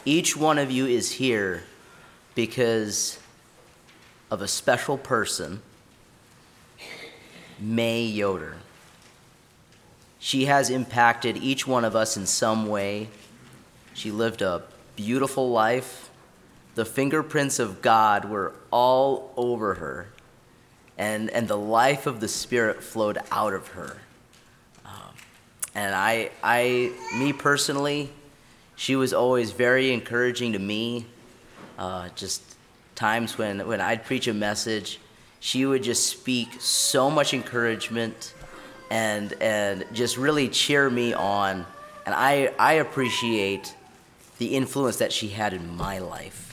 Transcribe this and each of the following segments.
Each one of you is here because of a special person, May Yoder. She has impacted each one of us in some way. She lived a beautiful life. The fingerprints of God were all over her, and the life of the Spirit flowed out of her. And me personally, she was always very encouraging to me. Just times when I'd preach a message, she would just speak so much encouragement and just really cheer me on. And I appreciate the influence that she had in my life.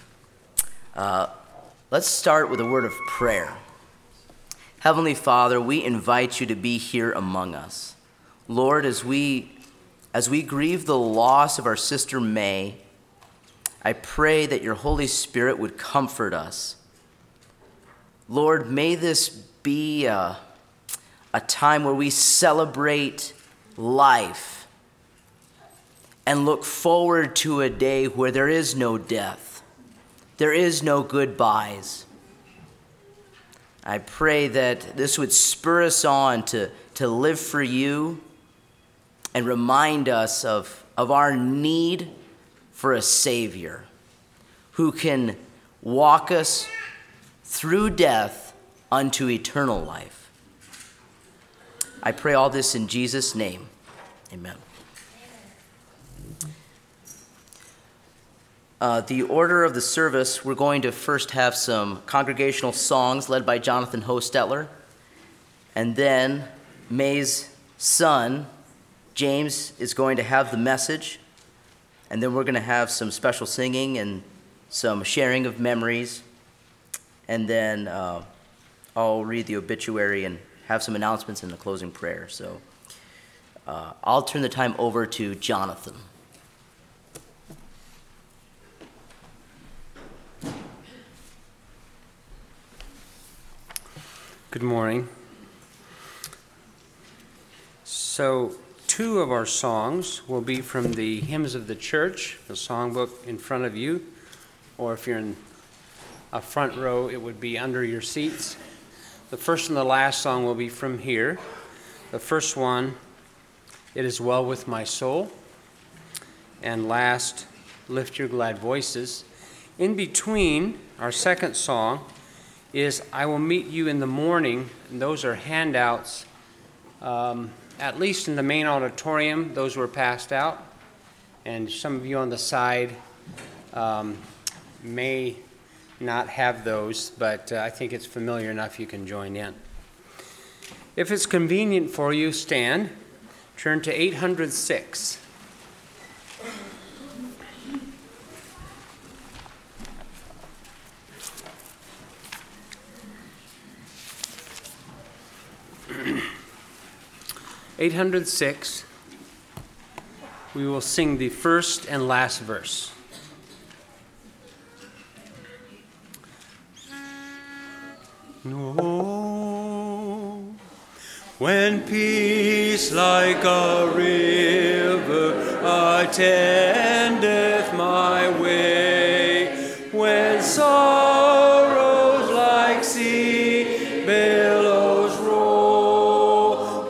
Let's start with a word of prayer. Heavenly Father, we invite you to be here among us. Lord, as we grieve the loss of our sister May, I pray that your Holy Spirit would comfort us. Lord, may this be a time where we celebrate life and look forward to a day where there is no death, there is no goodbyes. I pray that this would spur us on to live for you and remind us of our need for a Savior who can walk us through death unto eternal life. I pray all this in Jesus' name. Amen. The order of the service, we're going to first have some congregational songs led by Jonathan Hostetler, and then May's son, James, is going to have the message, and then we're going to have some special singing and some sharing of memories, and then I'll read the obituary and have some announcements in the closing prayer. So I'll turn the time over to Jonathan. Good morning. So, two of our songs will be from the Hymns of the Church, the songbook in front of you, or if you're in a front row, it would be under your seats. The first and the last song will be from here. The first one, It Is Well With My Soul, and last, Lift Your Glad Voices. In between, our second song is I Will Meet You in the Morning, and those are handouts. At least in the main auditorium, those were passed out, and some of you on the side may not have those, but I think it's familiar enough you can join in. If it's convenient for you, stand. Turn to 806. (806), we will sing the first and last verse. No, when peace like a river attendeth my way, when sorrows like sea billows roll,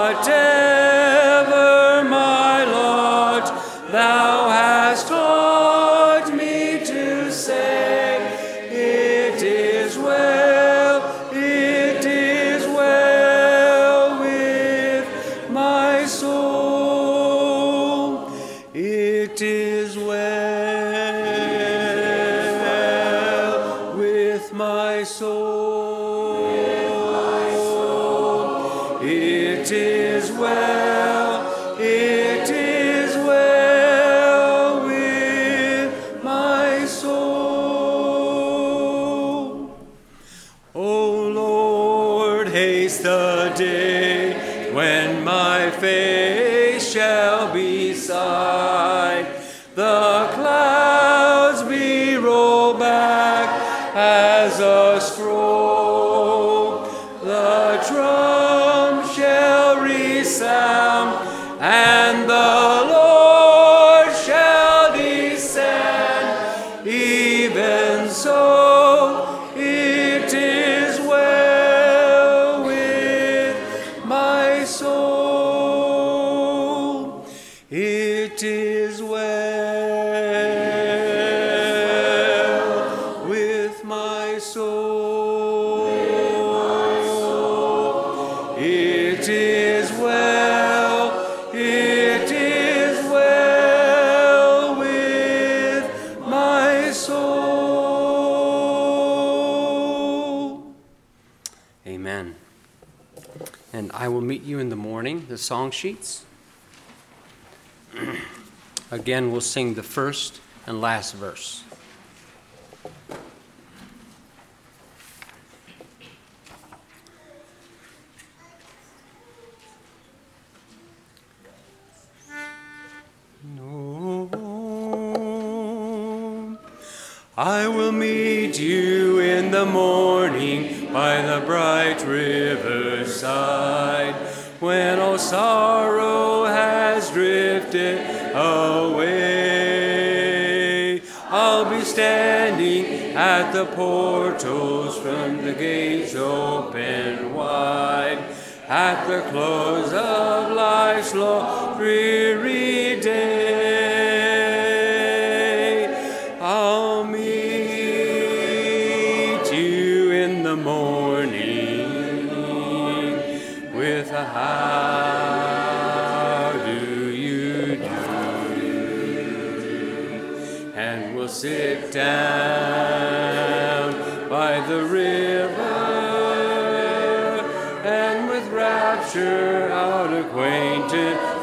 whatever my lot thou hast taught me to say, it is well with my soul, it is well with my soul, it is well with my soul. O Lord, haste the day when my face shall be sight, the clouds be rolled back as a scroll, the drum shall resound, and the Lord shall descend. even so, it is well with my soul. It is well with my soul. It is well, it is well with my soul. Amen. And I will meet you in the morning, the song sheets. Again, we'll sing the first and last verse. No, I will meet you in the morning by the bright riverside, when all sorrow has drifted away. I'll be standing at the portals from the gates open wide, at the close of life's long dreary day. I'll meet you in the morning with a how do you do, and we'll sit down by the river and with rapture our acquaintance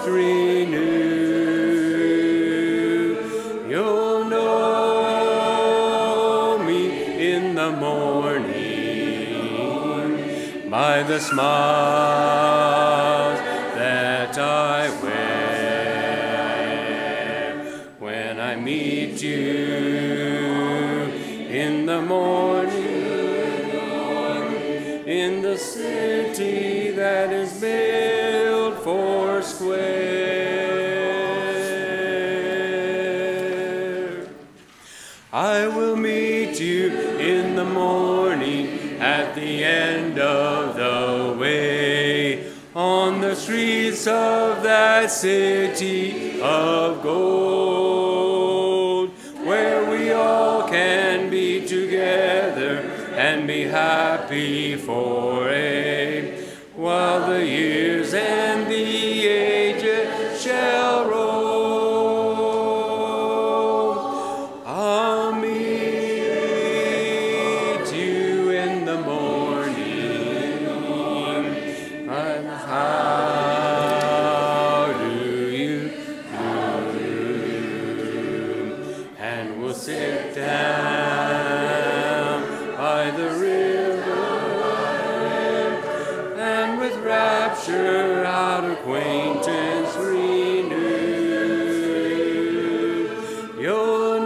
renew. You'll know me in the morning by the smiles that I wear when I meet you in the morning in the city that is built four square. I will meet you in the morning at the end of the way, on the streets of that city of gold, where we all can be together and be happy for a while the years and the ages shall roll. I'll meet you in the morning. How do you do? And we'll sit down by the river and with rapture our acquaintance renew. You'll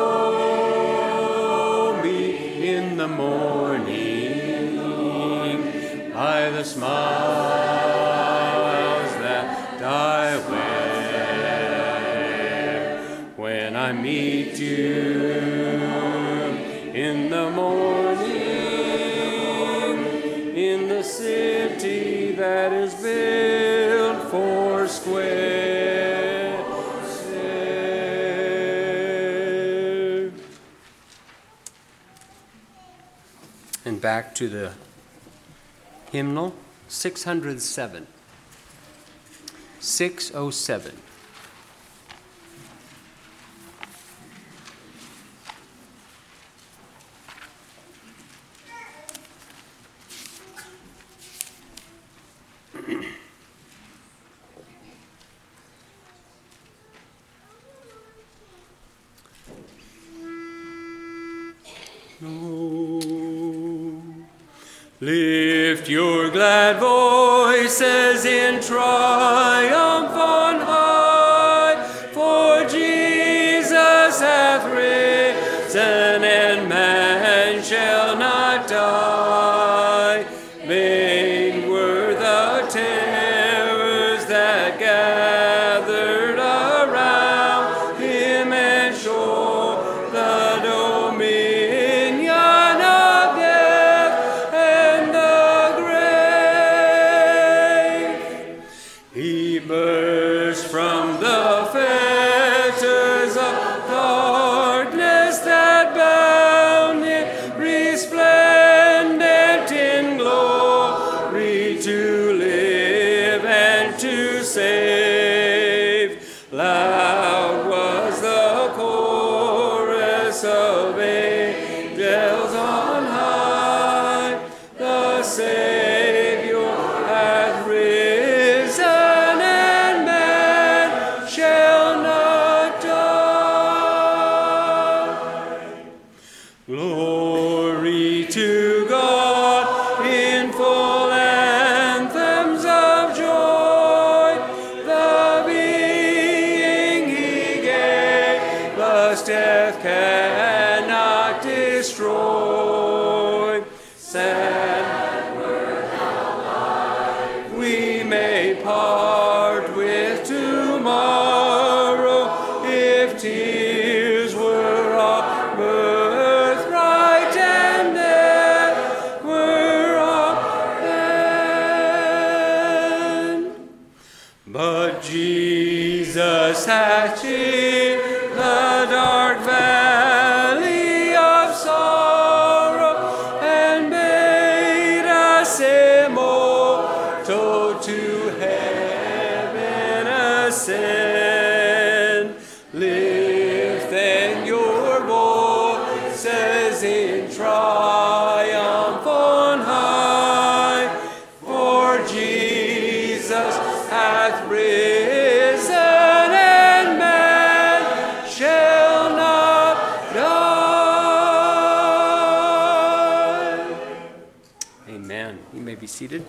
know me in the morning by the smiles that I wear when I meet you in the morning in the city that is built four square. And back to the hymnal 607. 607. Lift your glad voices in triumph on high, for Jesus hath risen, and man shall not die. Vain were the terrors that gathered around him, and sure the chorus of angels on high, the Savior hath risen, and man shall not die. Glory to God in full anthems of joy, the being he gave us death cannot destroy. Sad word how life we may part with tomorrow, if tears were our birthright and death were our end. But Jesus hath cheered the dark valley of sorrow, and made us immortal to heaven ascend. Lift then your voices in triumph on high, for Jesus hath risen, and man shall not die. Amen. You may be seated.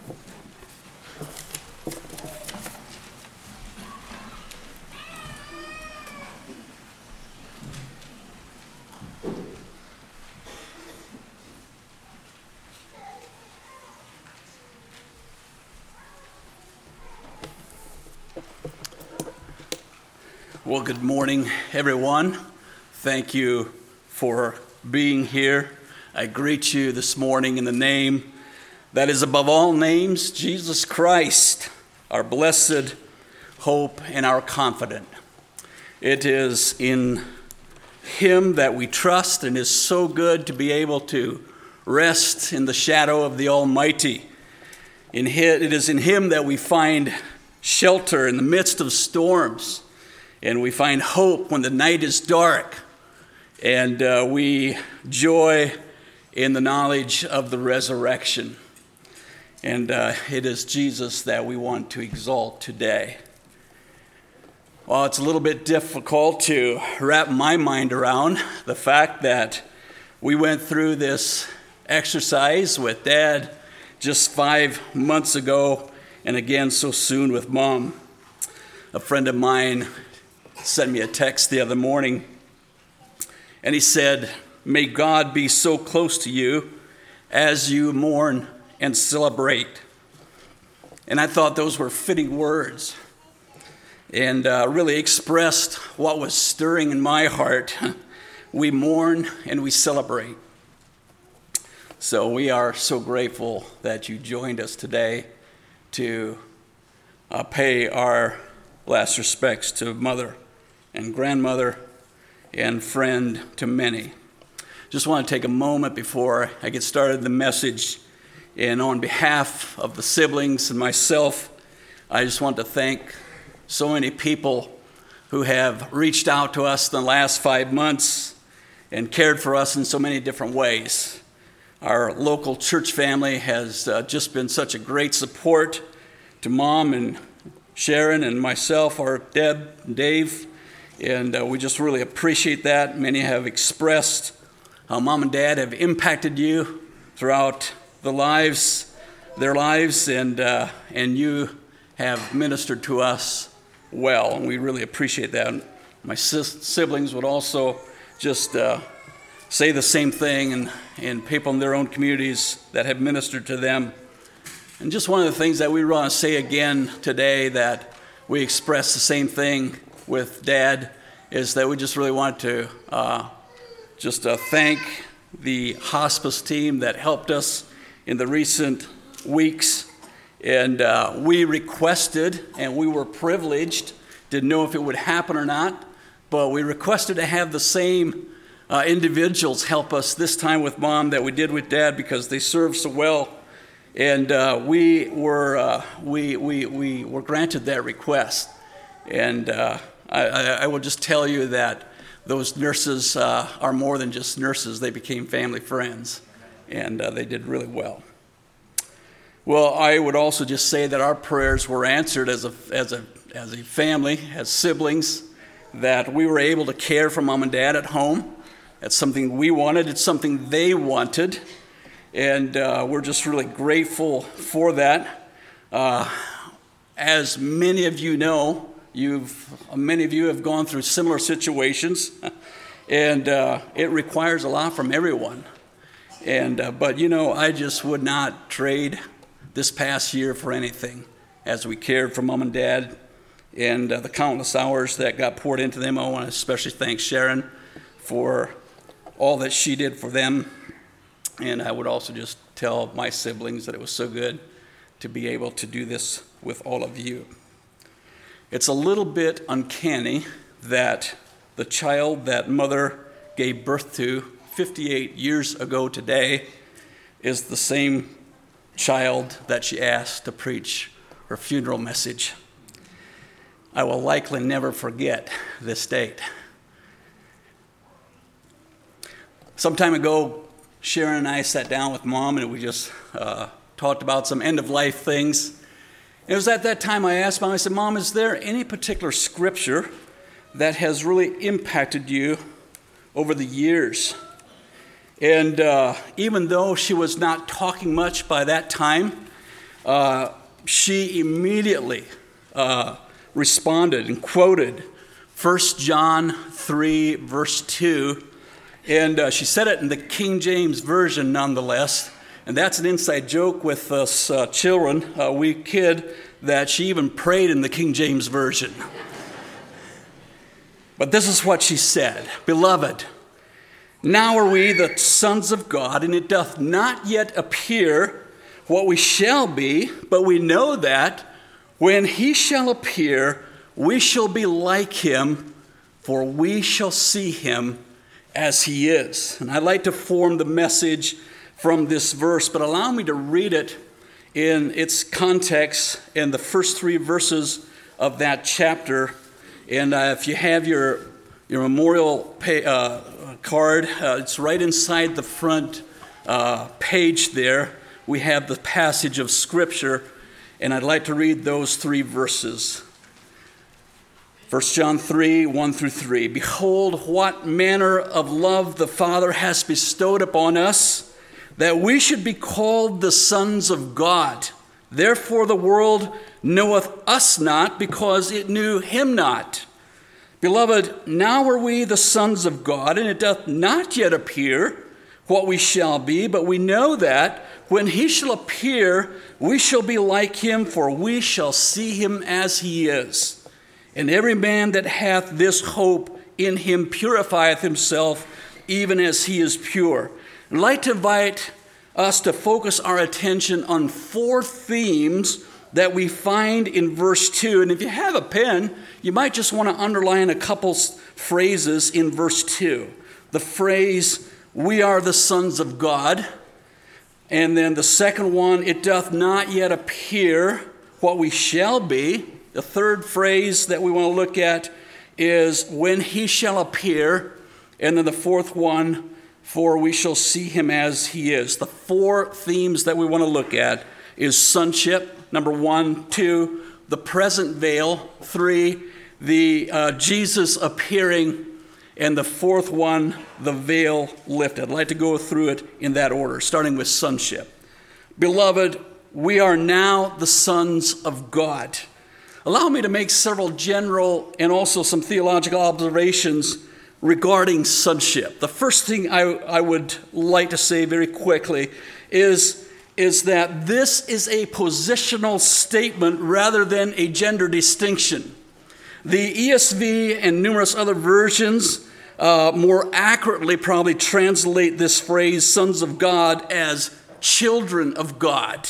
Well, good morning, everyone. Thank you for being here. I greet you this morning in the name that is above all names, Jesus Christ, our blessed hope and our confident. It is in Him that we trust, and it is so good to be able to rest in the shadow of the Almighty. It is in Him that we find shelter in the midst of storms. And we find hope when the night is dark, and we joy in the knowledge of the resurrection. And it is Jesus that we want to exalt today. Well, it's a little bit difficult to wrap my mind around the fact that we went through this exercise with Dad just 5 months ago, and again so soon with Mom. A friend of mine sent me a text the other morning, and he said, "May God be so close to you as you mourn and celebrate." And I thought those were fitting words, and really expressed what was stirring in my heart. We mourn and we celebrate. So we are so grateful that you joined us today to pay our last respects to Mother and grandmother and friend to many. Just want to take a moment before I get started the message, and on behalf of the siblings and myself, I just want to thank so many people who have reached out to us in the last 5 months and cared for us in so many different ways. Our local church family has just been such a great support to Mom and Sharon and myself, our Deb and Dave, and we just really appreciate that. Many have expressed how Mom and Dad have impacted you throughout their lives, and you have ministered to us well, and we really appreciate that. My siblings would also just say the same thing, and people in their own communities that have ministered to them. And just one of the things that we want to say again today, that we express the same thing with Dad, is that we just really want to thank the hospice team that helped us in the recent weeks. And we requested, and we were privileged, didn't know if it would happen or not, but we requested to have the same individuals help us this time with Mom that we did with Dad, because they served so well. And we were granted that request. And I will just tell you that those nurses are more than just nurses. They became family friends, and they did really well. Well, I would also just say that our prayers were answered as a family, as siblings, that we were able to care for Mom and Dad at home. That's something we wanted. It's something they wanted. And we're just really grateful for that. As many of you know, many of you have gone through similar situations, and it requires a lot from everyone. But I just would not trade this past year for anything. As we cared for Mom and Dad, and the countless hours that got poured into them, I want to especially thank Sharon for all that she did for them. And I would also just tell my siblings that it was so good to be able to do this with all of you. It's a little bit uncanny that the child that mother gave birth to 58 years ago today is the same child that she asked to preach her funeral message. I will likely never forget this date. Some time ago, Sharon and I sat down with Mom and we just talked about some end-of-life things. It was at that time I asked Mom, I said, Mom, is there any particular scripture that has really impacted you over the years? And even though she was not talking much by that time, she immediately responded and quoted 1 John 3, verse 2. And she said it in the King James Version nonetheless. And that's an inside joke with us children. We kid that she even prayed in the King James Version. But this is what she said. Beloved, now are we the sons of God, and it doth not yet appear what we shall be, but we know that when he shall appear, we shall be like him, for we shall see him as he is. And I'd like to form the message from this verse, but allow me to read it in its context in the first 3 verses of that chapter. And if you have your memorial card, it's right inside the front page there. We have the passage of Scripture, and I'd like to read those 3 verses. 1 John 3, 1 through 3. Behold, what manner of love the Father has bestowed upon us, that we should be called the sons of God. Therefore the world knoweth us not, because it knew him not. Beloved, now are we the sons of God, and it doth not yet appear what we shall be, but we know that when he shall appear, we shall be like him, for we shall see him as he is. And every man that hath this hope in him purifieth himself, even as he is pure. I'd like to invite us to focus our attention on 4 themes that we find in verse 2. And if you have a pen, you might just want to underline a couple phrases in verse 2. The phrase, we are the sons of God. And then the second one, it doth not yet appear what we shall be. The third phrase that we want to look at is when he shall appear. And then the fourth one, for we shall see him as he is. The 4 themes that we want to look at is sonship, number 1, 2, the present veil, 3, the Jesus appearing, and the 4th one, the veil lifted. I'd like to go through it in that order, starting with sonship. Beloved, we are now the sons of God. Allow me to make several general and also some theological observations regarding sonship. The first thing I would like to say very quickly is that this is a positional statement rather than a gender distinction. The ESV and numerous other versions more accurately probably translate this phrase, sons of God, as children of God.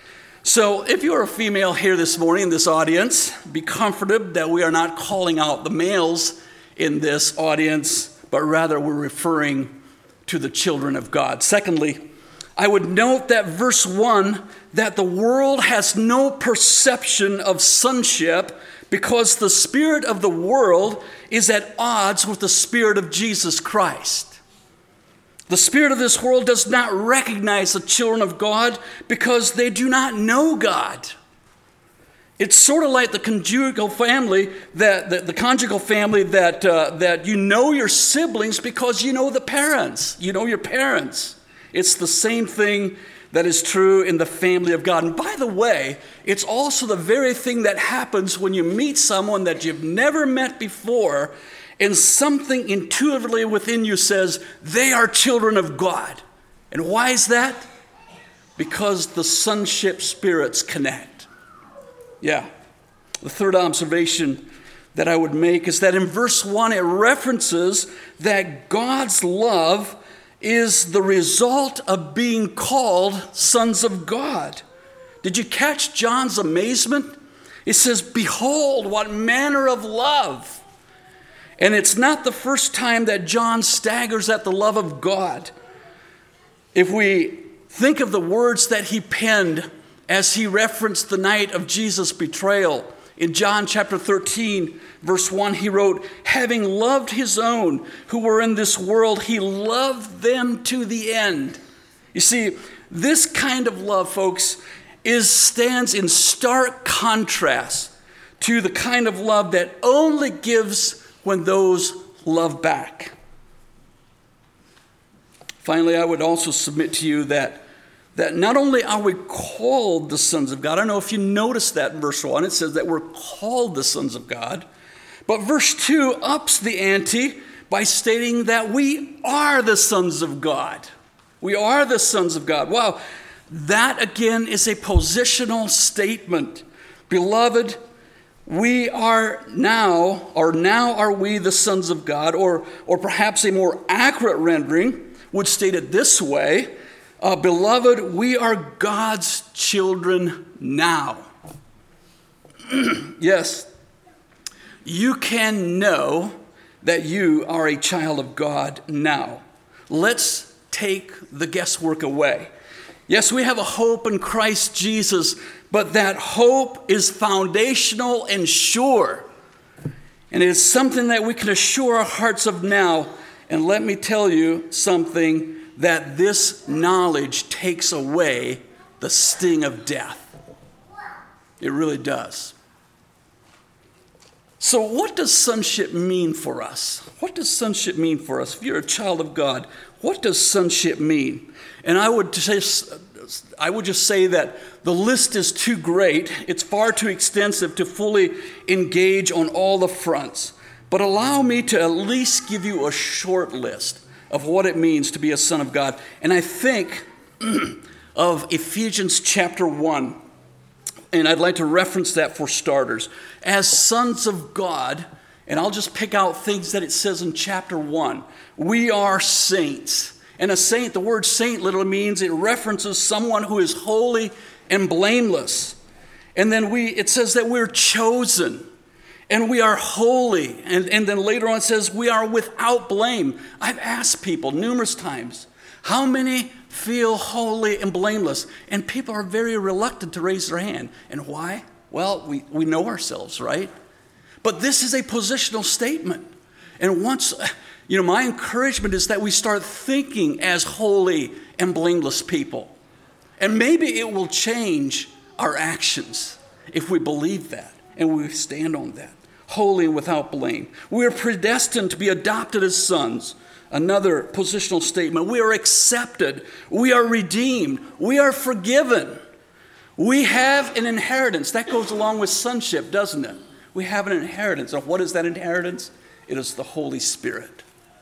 So if you're a female here this morning in this audience, be comforted that we are not calling out the males in this audience, but rather we're referring to the children of God. Secondly, I would note that verse 1, that the world has no perception of sonship because the spirit of the world is at odds with the spirit of Jesus Christ. The spirit of this world does not recognize the children of God because they do not know God. It's sort of like the conjugal family that you know your siblings because you know the parents. You know your parents. It's the same thing that is true in the family of God. And by the way, it's also the very thing that happens when you meet someone that you've never met before, and something intuitively within you says, they are children of God. And why is that? Because the sonship spirits connect. Yeah. The third observation that I would make is that in verse 1, it references that God's love is the result of being called sons of God. Did you catch John's amazement? It says, behold, what manner of love. And it's not the first time that John staggers at the love of God. If we think of the words that he penned as he referenced the night of Jesus' betrayal, in John chapter 13, verse 1, he wrote, having loved his own who were in this world, he loved them to the end. You see, this kind of love, folks, stands in stark contrast to the kind of love that only gives when those love back. Finally, I would also submit to you that not only are we called the sons of God, I don't know if you noticed that in verse 1, it says that we're called the sons of God, but verse 2 ups the ante by stating that we are the sons of God. We are the sons of God. Wow, that again is a positional statement. Beloved, we are now are we the sons of God, or perhaps a more accurate rendering would state it this way, beloved, we are God's children now. Yes, you can know that you are a child of God now. Let's take the guesswork away. Yes, we have a hope in Christ Jesus, but that hope is foundational and sure. And it is something that we can assure our hearts of now. And let me tell you something, that this knowledge takes away the sting of death. It really does. So what does sonship mean for us? What does sonship mean for us? If you're a child of God, what does sonship mean? And I would just say that the list is too great. It's far too extensive to fully engage on all the fronts. But allow me to at least give you a short list of what it means to be a son of God. And I think of Ephesians chapter 1. And I'd like to reference that for starters. As sons of God, and I'll just pick out things that it says in chapter 1. We are saints. And a saint, the word saint literally means it references someone who is holy and blameless. And then it says that we're chosen. And we are holy. And then later on it says we are without blame. I've asked people numerous times, how many feel holy and blameless? And people are very reluctant to raise their hand. And why? Well, we know ourselves, right? But this is a positional statement. And once, my encouragement is that we start thinking as holy and blameless people. And maybe it will change our actions if we believe that and we stand on that. Holy and without blame. We are predestined to be adopted as sons. Another positional statement. We are accepted. We are redeemed. We are forgiven. We have an inheritance. That goes along with sonship, doesn't it? We have an inheritance. And what is that inheritance? It is the Holy Spirit.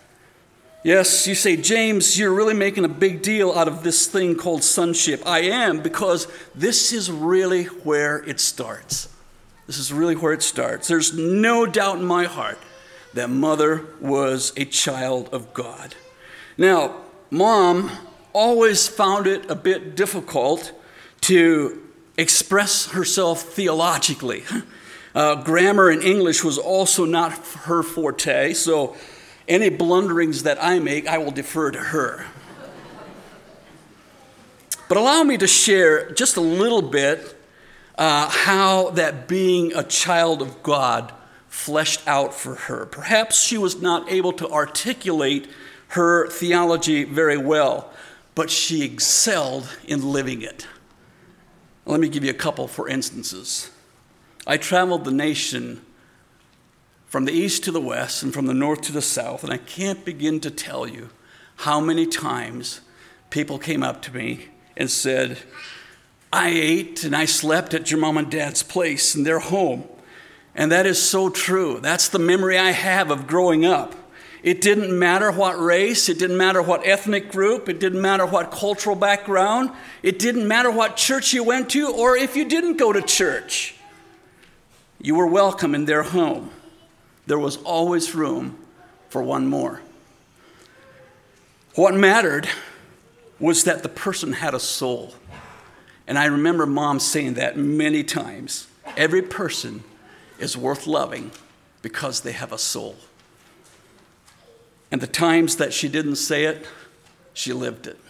Yes, you say, James, you're really making a big deal out of this thing called sonship. I am, because this is really where it starts. This is really where it starts. There's no doubt in my heart that Mother was a child of God. Now, Mom always found it a bit difficult to express herself theologically. Grammar and English was also not her forte, so any blunderings that I make, I will defer to her. But allow me to share just a little bit how that being a child of God fleshed out for her. Perhaps she was not able to articulate her theology very well, but she excelled in living it. Let me give you a couple for instances. I traveled the nation from the east to the west and from the north to the south, and I can't begin to tell you how many times people came up to me and said, I ate and I slept at your mom and dad's place in their home. And that is so true. That's the memory I have of growing up. It didn't matter what race, it didn't matter what ethnic group, it didn't matter what cultural background, it didn't matter what church you went to or if you didn't go to church. You were welcome in their home. There was always room for one more. What mattered was that the person had a soul. And I remember Mom saying that many times. Every person is worth loving because they have a soul. And the times that she didn't say it, she lived it.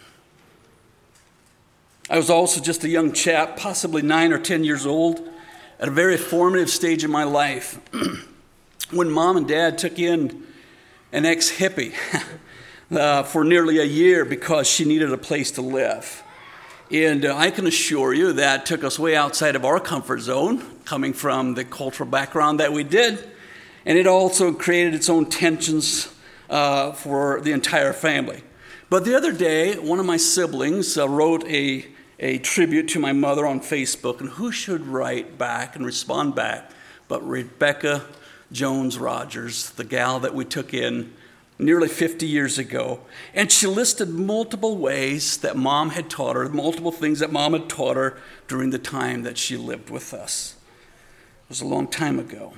I was also just a young chap, possibly 9 or 10 years old, at a very formative stage in my life, when Mom and Dad took in an ex-hippie for nearly a year because she needed a place to live. And I can assure you that took us way outside of our comfort zone, coming from the cultural background that we did. And it also created its own tensions for the entire family. But the other day, one of my siblings wrote a tribute to my mother on Facebook, and who should write back and respond back but Rebecca Jones Rogers, the gal that we took in nearly 50 years ago. And she listed multiple ways that Mom had taught her, multiple things that Mom had taught her during the time that she lived with us. It was a long time ago.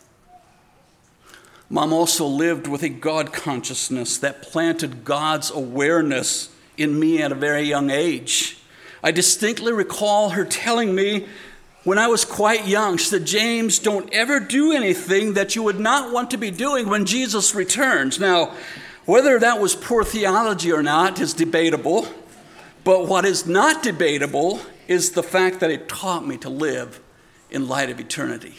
Mom also lived with a God consciousness that planted God's awareness in me at a very young age. I distinctly recall her telling me when I was quite young, she said, James, don't ever do anything that you would not want to be doing when Jesus returns. Now, whether that was poor theology or not is debatable, but what is not debatable is the fact that it taught me to live in light of eternity.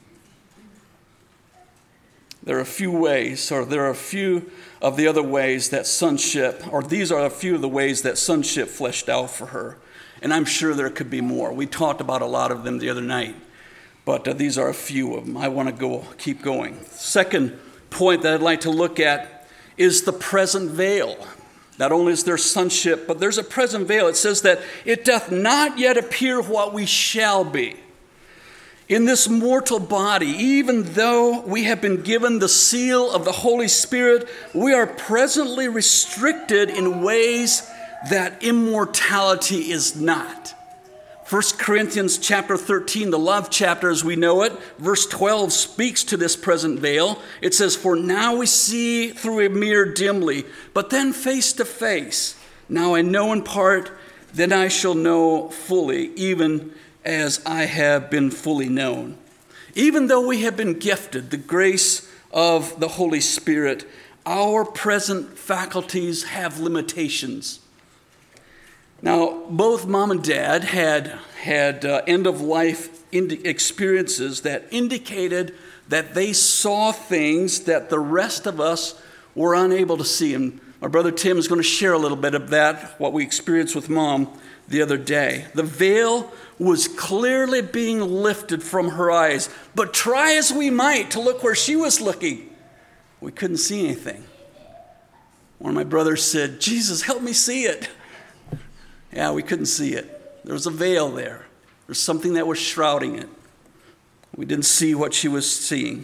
There are a few ways, or there are a few of the other ways that sonship, or these are a few of the ways that sonship fleshed out for her. And I'm sure there could be more. We talked about a lot of them the other night, but these are a few of them. I want to keep going. Second point that I'd like to look at is the present veil. Not only is there sonship, but there's a present veil. It says that it doth not yet appear what we shall be. In this mortal body, even though we have been given the seal of the Holy Spirit, we are presently restricted in ways that immortality is not. 1 Corinthians chapter 13, the love chapter as we know it, verse 12 speaks to this present veil. It says, for now we see through a mirror dimly, but then face to face. Now I know in part, then I shall know fully, even as I have been fully known. Even though we have been gifted the grace of the Holy Spirit, our present faculties have limitations. Now, both Mom and Dad had end-of-life experiences that indicated that they saw things that the rest of us were unable to see. And my brother Tim is going to share a little bit of that, what we experienced with Mom the other day. The veil was clearly being lifted from her eyes, but try as we might to look where she was looking, we couldn't see anything. One of my brothers said, Jesus, help me see it. Yeah, we couldn't see it. There was a veil there. There's something that was shrouding it. We didn't see what she was seeing.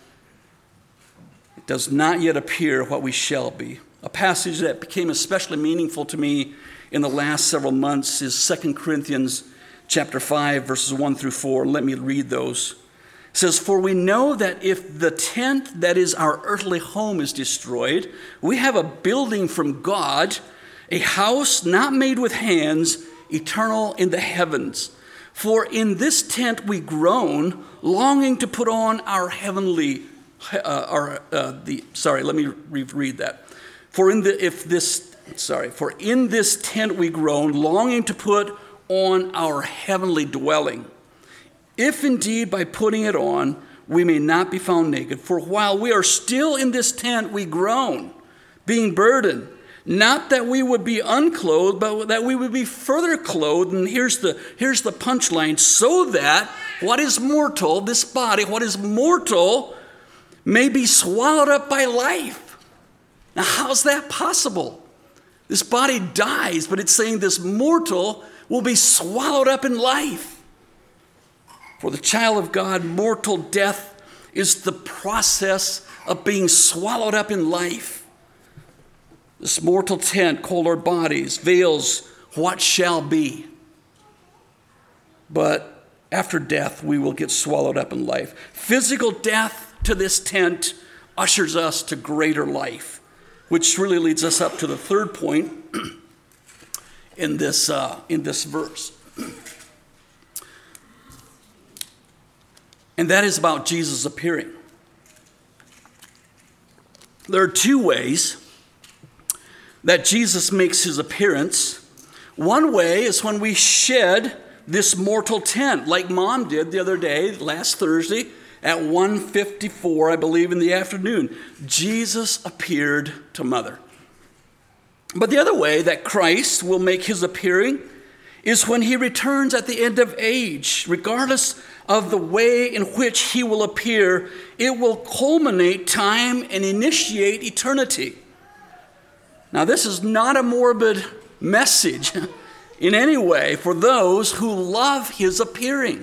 It does not yet appear what we shall be. A passage that became especially meaningful to me in the last several months is 2 Corinthians chapter 5, verses 1 through 4. Let me read those. It says, for we know that if the tent that is our earthly home is destroyed, we have a building from God, a house not made with hands, eternal in the heavens. For in this tent we groan, longing to put on our heavenly, let me reread that. For in this tent we groan, longing to put on our heavenly dwelling. if indeed by putting it on we may not be found naked. For while we are still in this tent, we groan, being burdened. Not that we would be unclothed, but that we would be further clothed. And here's the punchline. So that what is mortal, this body, what is mortal, may be swallowed up by life. Now, how's that possible? This body dies, but it's saying this mortal will be swallowed up in life. For the child of God, mortal death is the process of being swallowed up in life. This mortal tent called our bodies veils what shall be. But after death, we will get swallowed up in life. Physical death to this tent ushers us to greater life, which really leads us up to the third point in this verse. And that is about Jesus appearing. There are two ways that Jesus makes his appearance. One way is when we shed this mortal tent, like Mom did the other day, last Thursday, at 1:54, I believe, in the afternoon. Jesus appeared to Mother. But the other way that Christ will make his appearing is when he returns at the end of age. Regardless of the way in which he will appear, it will culminate time and initiate eternity. Now, this is not a morbid message in any way for those who love his appearing.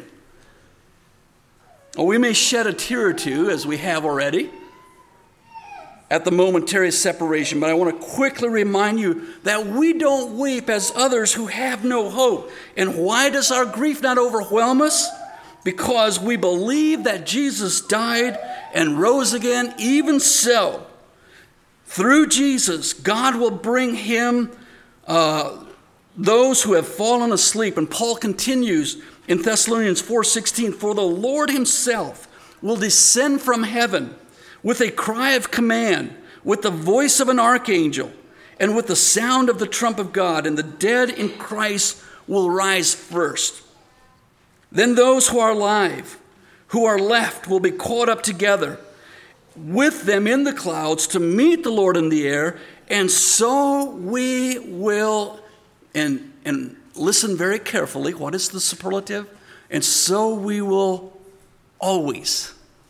We may shed a tear or two, as we have already, at the momentary separation, but I want to quickly remind you that we don't weep as others who have no hope. And why does our grief not overwhelm us? Because we believe that Jesus died and rose again. Even so, through Jesus, God will bring him those who have fallen asleep. And Paul continues in Thessalonians 4:16, for the Lord himself will descend from heaven with a cry of command, with the voice of an archangel, and with the sound of the trump of God, and the dead in Christ will rise first. Then those who are alive, who are left, will be caught up together with them in the clouds to meet the Lord in the air, and so we will, and listen very carefully, what is the superlative? And so we will always,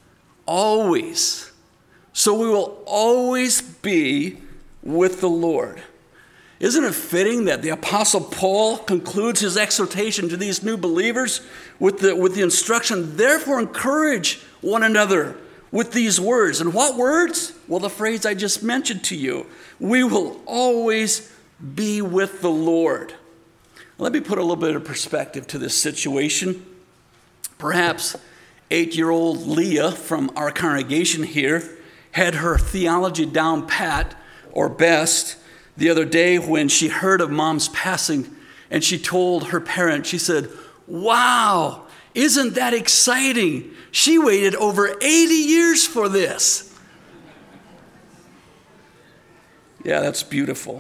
so we will always be with the Lord. Isn't it fitting that the Apostle Paul concludes his exhortation to these new believers with the instruction, therefore encourage one another with these words. And what words? Well, the phrase I just mentioned to you. We will always be with the Lord. Let me put a little bit of perspective to this situation. Perhaps 8-year-old Leah from our congregation here had her theology down pat, or best, the other day when she heard of Mom's passing, and she told her parent, she said, wow, isn't that exciting? She waited over 80 years for this. Yeah, that's beautiful.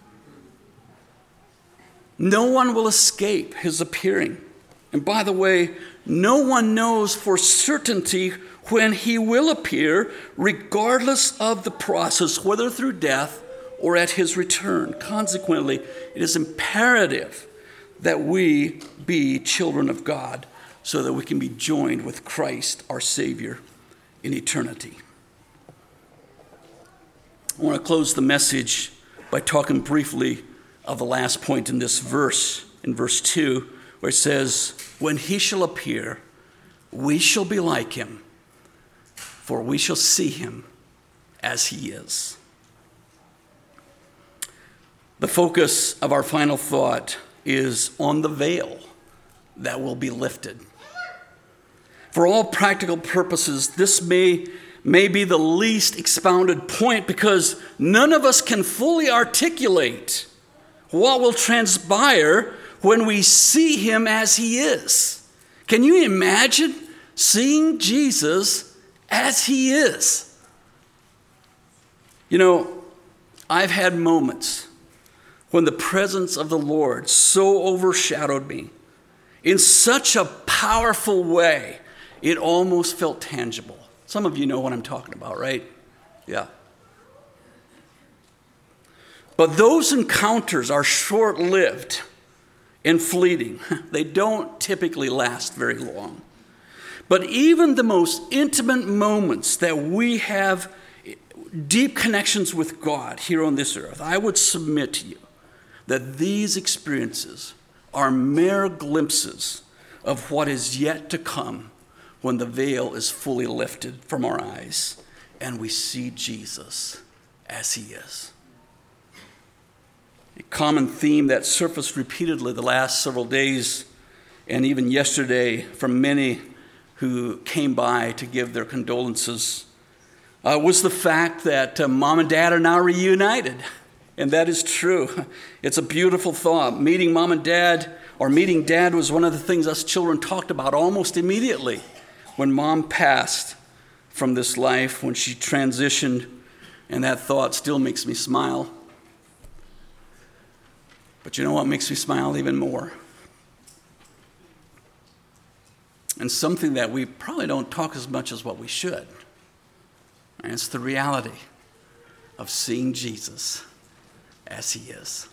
No one will escape his appearing. And by the way, no one knows for certainty when he will appear, regardless of the process, whether through death or at his return. Consequently, it is imperative that we be children of God so that we can be joined with Christ, our Savior, in eternity. I want to close the message by talking briefly of the last point in this verse, in verse 2, where it says, when he shall appear, we shall be like him, for we shall see him as he is. The focus of our final thought is on the veil that will be lifted. For all practical purposes, this may be the least expounded point because none of us can fully articulate what will transpire when we see him as he is. Can you imagine seeing Jesus as he is? You know, I've had moments when the presence of the Lord so overshadowed me in such a powerful way. It almost felt tangible. Some of you know what I'm talking about, right? Yeah. But those encounters are short-lived and fleeting. They don't typically last very long. But even the most intimate moments that we have deep connections with God here on this earth, I would submit to you that these experiences are mere glimpses of what is yet to come when the veil is fully lifted from our eyes and we see Jesus as he is. A common theme that surfaced repeatedly the last several days and even yesterday from many who came by to give their condolences was the fact that mom and dad are now reunited. And that is true. It's a beautiful thought. Meeting mom and dad, or meeting dad, was one of the things us children talked about almost immediately when mom passed from this life, when she transitioned, and that thought still makes me smile. But you know what makes me smile even more? And something that we probably don't talk as much as what we should. And it's the reality of seeing Jesus as he is.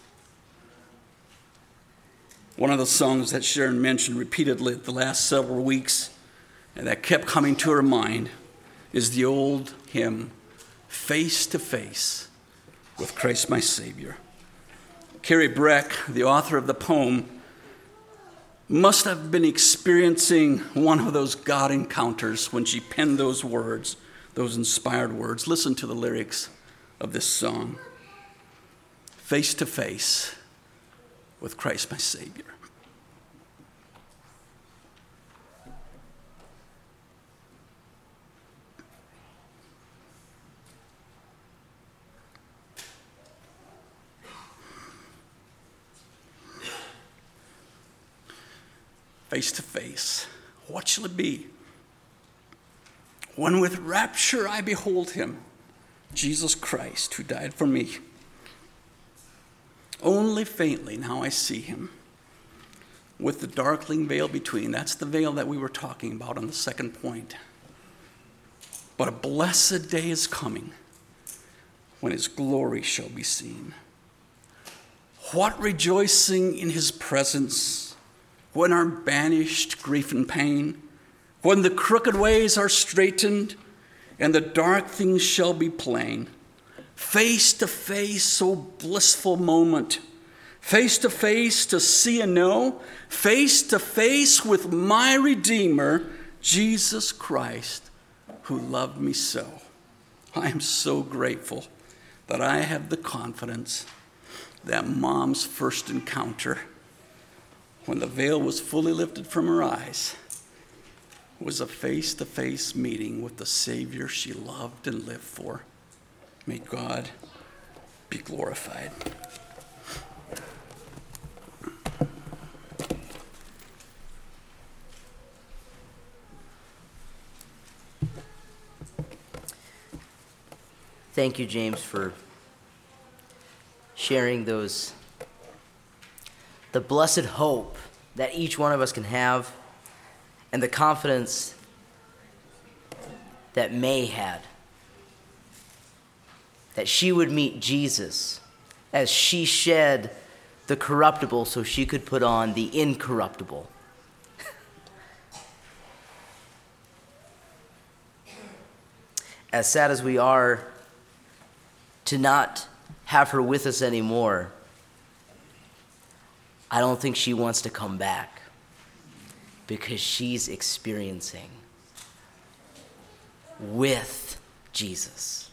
One of the songs that Sharon mentioned repeatedly the last several weeks and that kept coming to her mind is the old hymn, Face to Face with Christ my Savior. Carrie Breck, the author of the poem, must have been experiencing one of those God encounters when she penned those words, those inspired words. Listen to the lyrics of this song. Face to face with Christ my Savior. Face to face, what shall it be? When with rapture I behold him, Jesus Christ, who died for me. Only faintly now I see him, with the darkling veil between. That's the veil that we were talking about on the second point. But a blessed day is coming when his glory shall be seen. What rejoicing in his presence, when are banished grief and pain, when the crooked ways are straightened and the dark things shall be plain. Face to face, oh blissful moment. Face to face to see and know. Face to face with my Redeemer, Jesus Christ, who loved me so. I am so grateful that I have the confidence that mom's first encounter, when the veil was fully lifted from her eyes, was a face-to-face meeting with the Savior she loved and lived for. May God be glorified. Thank you, James, for sharing the blessed hope that each one of us can have, and the confidence that May had, that she would meet Jesus as she shed the corruptible so she could put on the incorruptible. As sad as we are to not have her with us anymore, I don't think she wants to come back because she's experiencing with Jesus.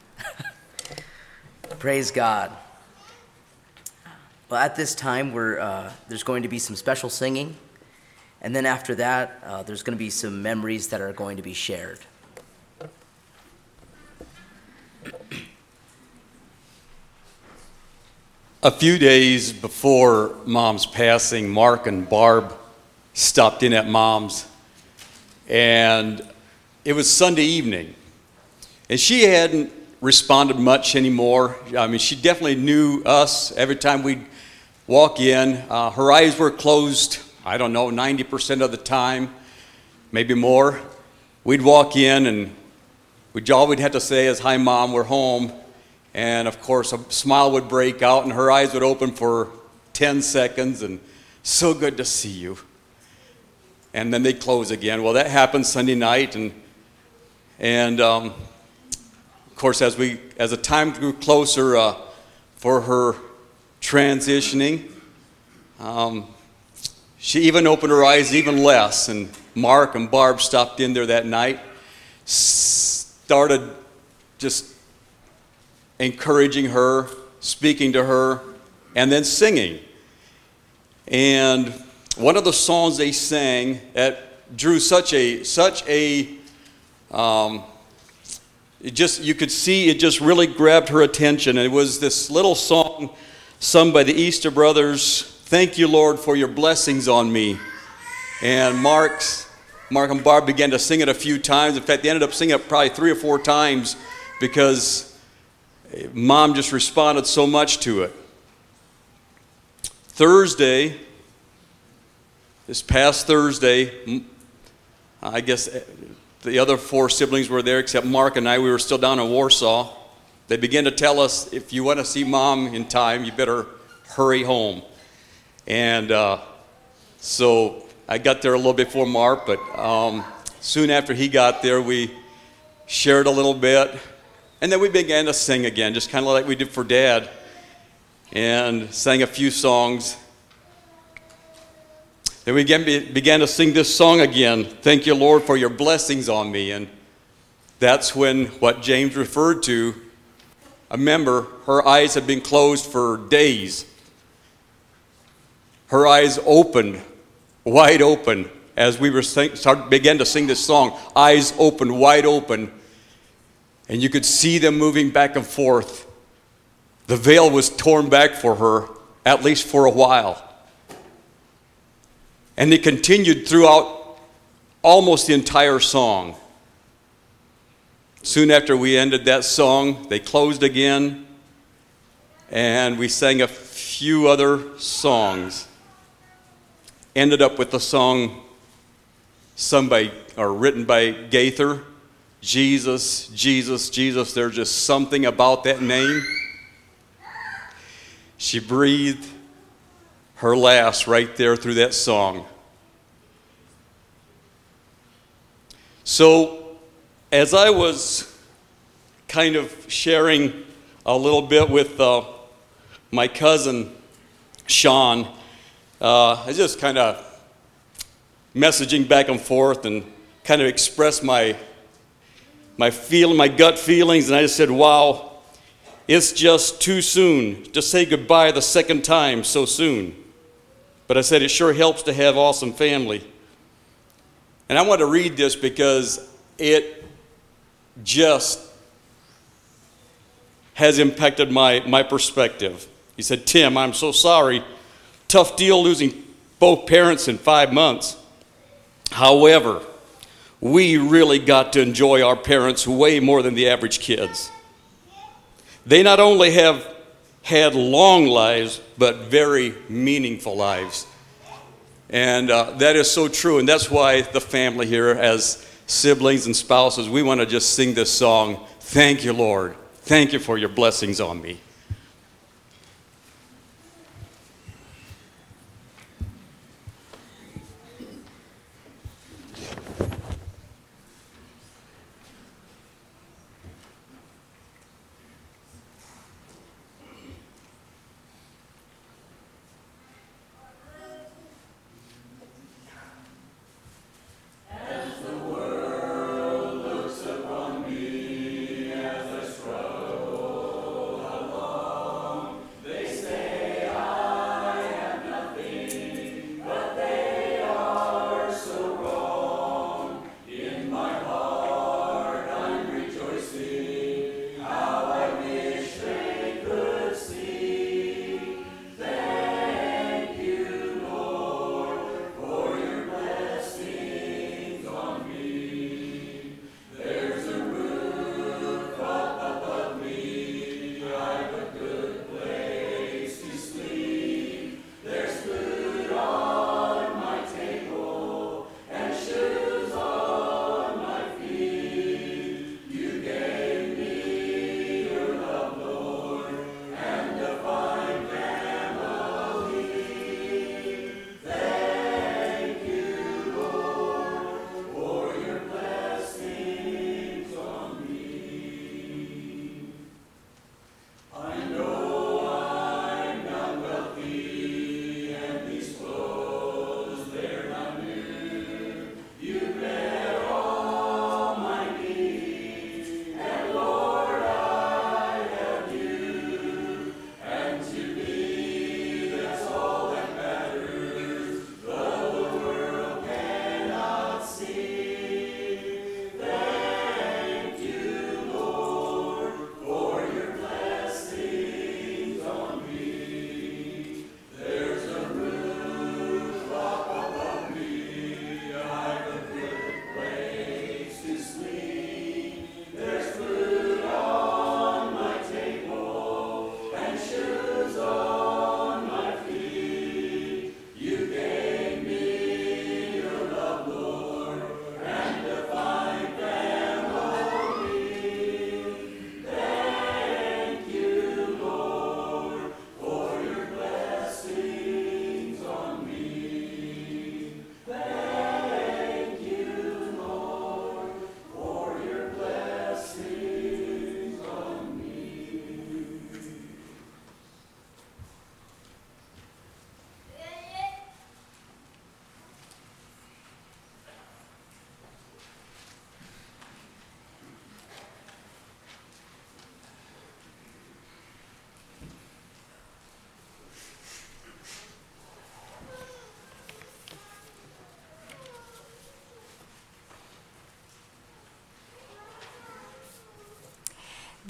Praise God. Well, at this time, there's going to be some special singing, and then after that, there's going to be some memories that are going to be shared. A few days before Mom's passing, Mark and Barb stopped in at Mom's, and it was Sunday evening. And she hadn't responded much anymore. I mean, she definitely knew us every time we'd walk in. Her eyes were closed I don't know, 90% of the time, maybe more. We'd walk in and all we'd have to say is, "Hi, Mom, we're home." And of course, a smile would break out and her eyes would open for 10 seconds and, "So good to see you." And then they'd close again. Well, that happened Sunday night. And of course, as the time grew closer for her transitioning, she even opened her eyes even less. And Mark and Barb stopped in there that night, started just encouraging her, speaking to her, and then singing. And one of the songs they sang that drew you could see it just really grabbed her attention. And it was this little song sung by the Easter Brothers, "Thank You, Lord, for Your Blessings on Me." And Mark and Barb began to sing it a few times. In fact, they ended up singing it probably 3 or 4 times because Mom just responded so much to it. This past Thursday, I guess the other 4 siblings were there except Mark and I. We were still down in Warsaw. They began to tell us, "If you want to see Mom in time, you better hurry home." And so I got there a little before Mark, but soon after he got there, we shared a little bit. And then we began to sing again, just kind of like we did for Dad, and sang a few songs. Then we began to sing this song again, "Thank You, Lord, for Your Blessings on Me." And that's when what James referred to, remember, her eyes had been closed for days. Her eyes opened, wide open, as we began to sing this song, eyes open, wide open. And you could see them moving back and forth. The veil was torn back for her, at least for a while. And it continued throughout almost the entire song. Soon after we ended that song, they closed again, and we sang a few other songs. Ended up with the song written by Gaither, "Jesus, Jesus, Jesus." There's just something about that name. She breathed her last right there through that song. So as I was kind of sharing a little bit with my cousin Sean, I just kind of messaging back and forth and kind of expressed my gut feelings, and I just said, "Wow, it's just too soon to say goodbye the second time so soon." But I said, "It sure helps to have awesome family." And I want to read this because it just has impacted my perspective. He said, "Tim, I'm so sorry. Tough deal losing both parents in 5 months. However, we really got to enjoy our parents way more than the average kids. They not only have had long lives, but very meaningful lives." And that is so true. And that's why the family here, as siblings and spouses, we want to just sing this song, "Thank You, Lord. Thank You for Your Blessings on Me." Looks upon me as I struggle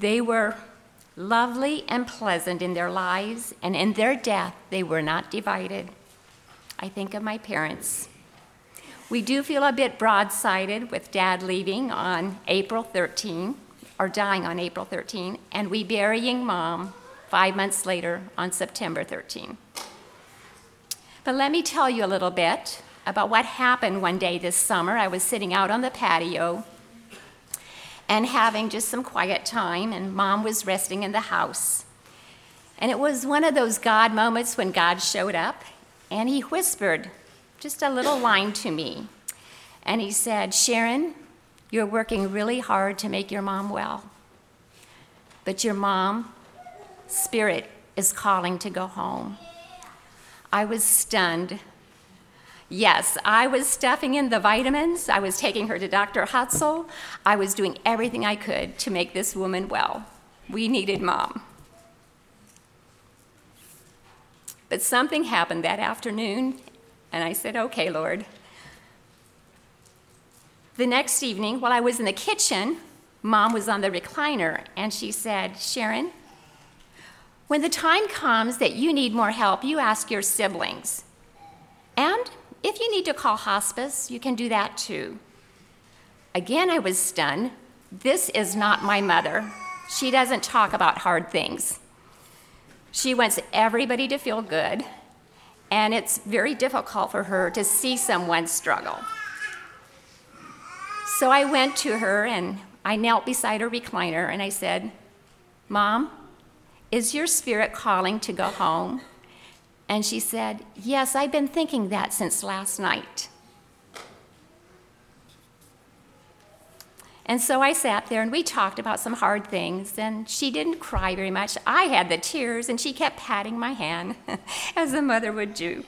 They were lovely and pleasant in their lives, and in their death, they were not divided. I think of my parents. We do feel a bit broadsided with Dad leaving on April 13, or dying on April 13, and we burying Mom 5 months later on September 13. But let me tell you a little bit about what happened one day this summer. I was sitting out on the patio and having just some quiet time, and Mom was resting in the house. And it was one of those God moments when God showed up, and he whispered just a little line to me. And he said, "Sharon, you're working really hard to make your mom well. But your mom's spirit is calling to go home." I was stunned. Yes, I was stuffing in the vitamins. I was taking her to Dr. Hutzel. I was doing everything I could to make this woman well. We needed Mom. But something happened that afternoon, and I said, "Okay, Lord." The next evening, while I was in the kitchen, Mom was on the recliner, and she said, "Sharon, when the time comes that you need more help, you ask your siblings. And if you need to call hospice, you can do that too." Again, I was stunned. This is not my mother. She doesn't talk about hard things. She wants everybody to feel good, and it's very difficult for her to see someone struggle. So I went to her, and I knelt beside her recliner, and I said, "Mom, is your spirit calling to go home?" And she said, "Yes, I've been thinking that since last night." And so I sat there, and we talked about some hard things, and she didn't cry very much. I had the tears, and she kept patting my hand, as a mother would do.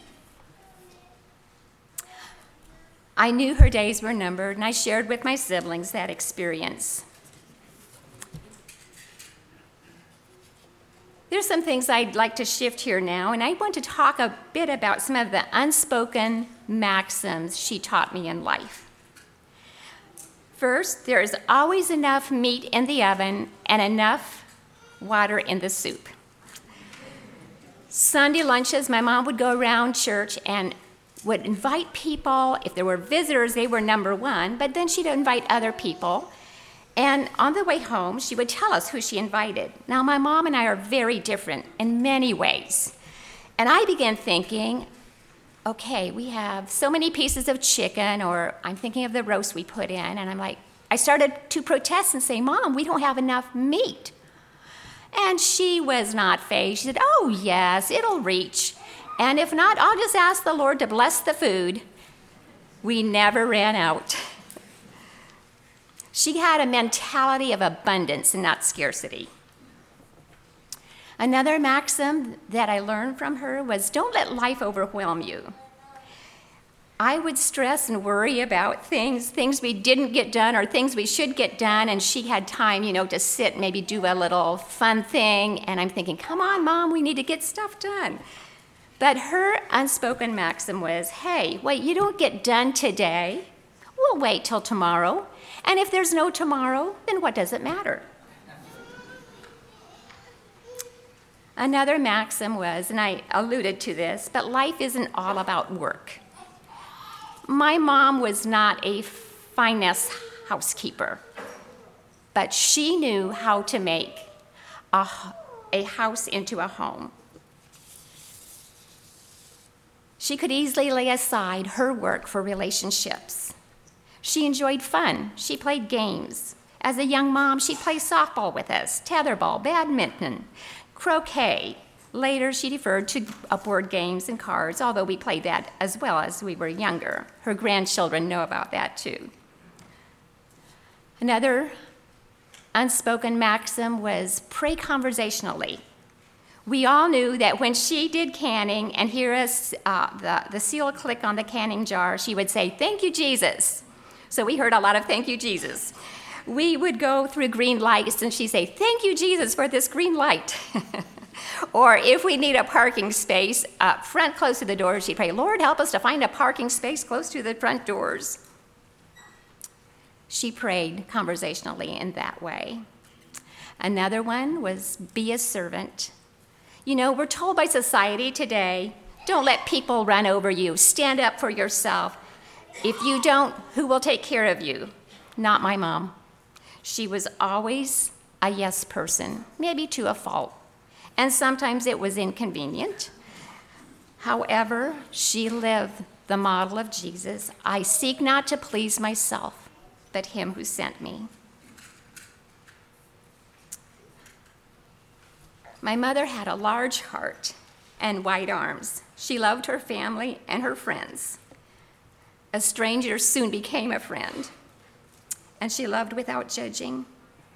I knew her days were numbered, and I shared with my siblings that experience. There's some things I'd like to shift here now, and I want to talk a bit about some of the unspoken maxims she taught me in life. First, there is always enough meat in the oven and enough water in the soup. Sunday lunches, my mom would go around church and would invite people. If there were visitors, they were number one, but then she'd invite other people. And on the way home, she would tell us who she invited. Now, my mom and I are very different in many ways. And I began thinking, okay, we have so many pieces of chicken, or I'm thinking of the roast we put in, and I started to protest and say, "Mom, we don't have enough meat." And she was not fazed. She said, "Oh, yes, it'll reach. And if not, I'll just ask the Lord to bless the food." We never ran out. She had a mentality of abundance and not scarcity. Another maxim that I learned from her was, don't let life overwhelm you. I would stress and worry about things we didn't get done or things we should get done, and she had time, to sit and maybe do a little fun thing, and I'm thinking, come on, Mom, we need to get stuff done. But her unspoken maxim was, hey, what you don't get done today, we'll wait till tomorrow, and if there's no tomorrow, then what does it matter? Another maxim was, and I alluded to this, but life isn't all about work. My mom was not a finesse housekeeper, but she knew how to make a house into a home. She could easily lay aside her work for relationships. She enjoyed fun. She played games. As a young mom, she played softball with us, tetherball, badminton, croquet. Later, she deferred to board games and cards, although we played that as well as we were younger. Her grandchildren know about that too. Another unspoken maxim was pray conversationally. We all knew that when she did canning and hear us, the seal click on the canning jar, she would say, "Thank you, Jesus." So we heard a lot of "Thank you, Jesus." We would go through green lights and she'd say, "Thank you, Jesus, for this green light." Or if we need a parking space up front close to the door, she'd pray, "Lord, help us to find a parking space close to the front doors." She prayed conversationally in that way. Another one was be a servant. You know, we're told by society today, don't let people run over you. Stand up for yourself. If you don't, who will take care of you? Not my mom. She was always a yes person, maybe to a fault. And sometimes it was inconvenient. However, she lived the model of Jesus. I seek not to please myself, but him who sent me. My mother had a large heart and wide arms. She loved her family and her friends. A stranger soon became a friend, and she loved without judging.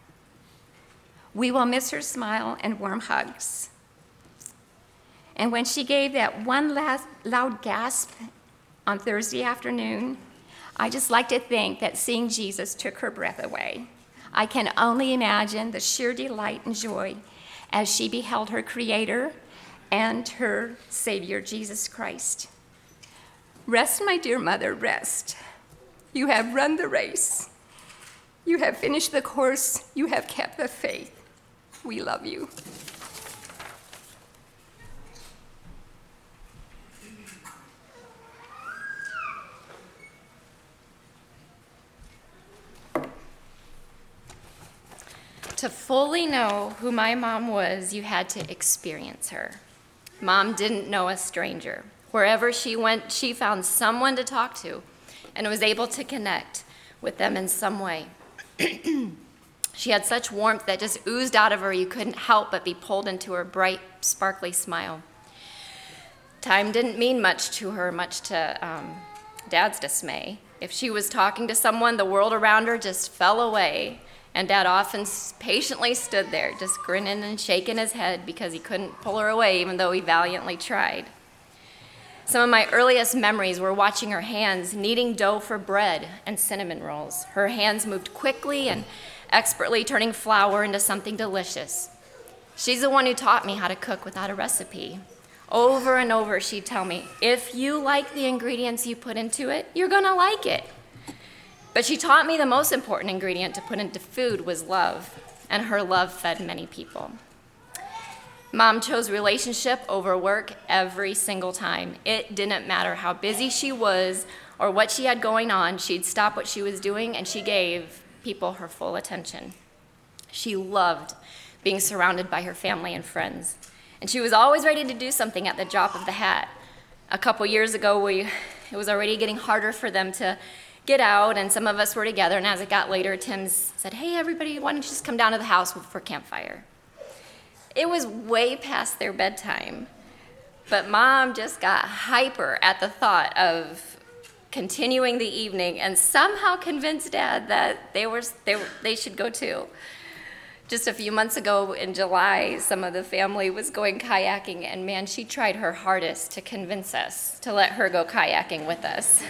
We will miss her smile and warm hugs. And when she gave that one last loud gasp on Thursday afternoon, I just like to think that seeing Jesus took her breath away. I can only imagine the sheer delight and joy as she beheld her Creator and her Savior, Jesus Christ. Rest, my dear mother, rest. You have run the race. You have finished the course. You have kept the faith. We love you. To fully know who my mom was, you had to experience her. Mom didn't know a stranger. Wherever she went, she found someone to talk to and was able to connect with them in some way. She had such warmth that just oozed out of her. You couldn't help but be pulled into her bright, sparkly smile. Time didn't mean much to her, much to Dad's dismay. If she was talking to someone, the world around her just fell away. And Dad often patiently stood there, just grinning and shaking his head because he couldn't pull her away, even though he valiantly tried. Some of my earliest memories were watching her hands kneading dough for bread and cinnamon rolls. Her hands moved quickly and expertly, turning flour into something delicious. She's the one who taught me how to cook without a recipe. Over and over, she'd tell me, if you like the ingredients you put into it, you're gonna like it. But she taught me the most important ingredient to put into food was love, and her love fed many people. Mom chose relationship over work every single time. It didn't matter how busy she was or what she had going on, she'd stop what she was doing and she gave people her full attention. She loved being surrounded by her family and friends, and she was always ready to do something at the drop of the hat. A couple years ago, it was already getting harder for them to get out, and some of us were together, and as it got later, Tim said, hey, everybody, why don't you just come down to the house for campfire? It was way past their bedtime, but Mom just got hyper at the thought of continuing the evening and somehow convinced Dad that they should go too. Just a few months ago in July, some of the family was going kayaking, and man, she tried her hardest to convince us to let her go kayaking with us.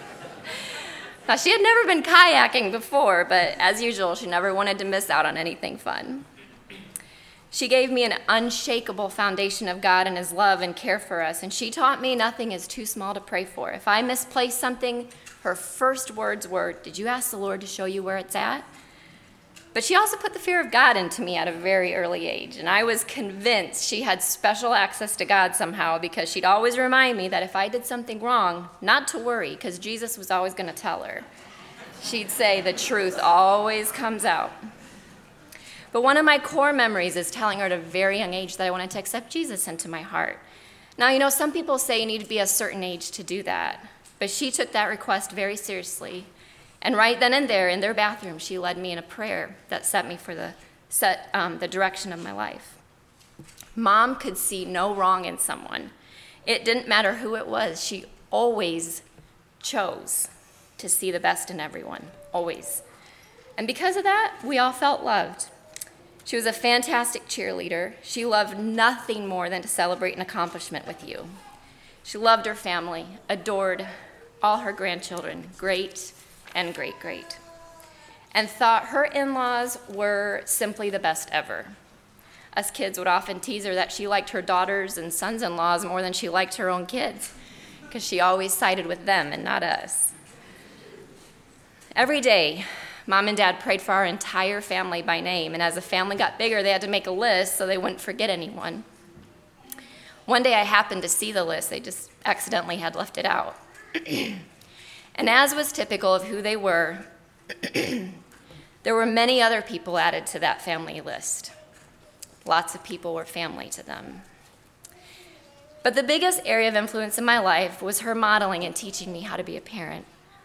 Now, she had never been kayaking before, but as usual, she never wanted to miss out on anything fun. She gave me an unshakable foundation of God and His love and care for us, and she taught me nothing is too small to pray for. If I misplaced something, her first words were, did you ask the Lord to show you where it's at? But she also put the fear of God into me at a very early age, and I was convinced she had special access to God somehow because she'd always remind me that if I did something wrong, not to worry, because Jesus was always going to tell her. She'd say, the truth always comes out. But one of my core memories is telling her at a very young age that I wanted to accept Jesus into my heart. Now, some people say you need to be a certain age to do that, but she took that request very seriously. And right then and there, in their bathroom, she led me in a prayer that set me for the direction of my life. Mom could see no wrong in someone. It didn't matter who it was. She always chose to see the best in everyone, always. And because of that, we all felt loved. She was a fantastic cheerleader. She loved nothing more than to celebrate an accomplishment with you. She loved her family, adored all her grandchildren, great and great, and thought her in-laws were simply the best ever. Us kids would often tease her that she liked her daughters and sons-in-laws more than she liked her own kids, because she always sided with them and not us. Every day, Mom and Dad prayed for our entire family by name, and as the family got bigger, they had to make a list so they wouldn't forget anyone. One day I happened to see the list. They just accidentally had left it out. And as was typical of who they were, there were many other people added to that family list. Lots of people were family to them. But the biggest area of influence in my life was her modeling and teaching me how to be a parent.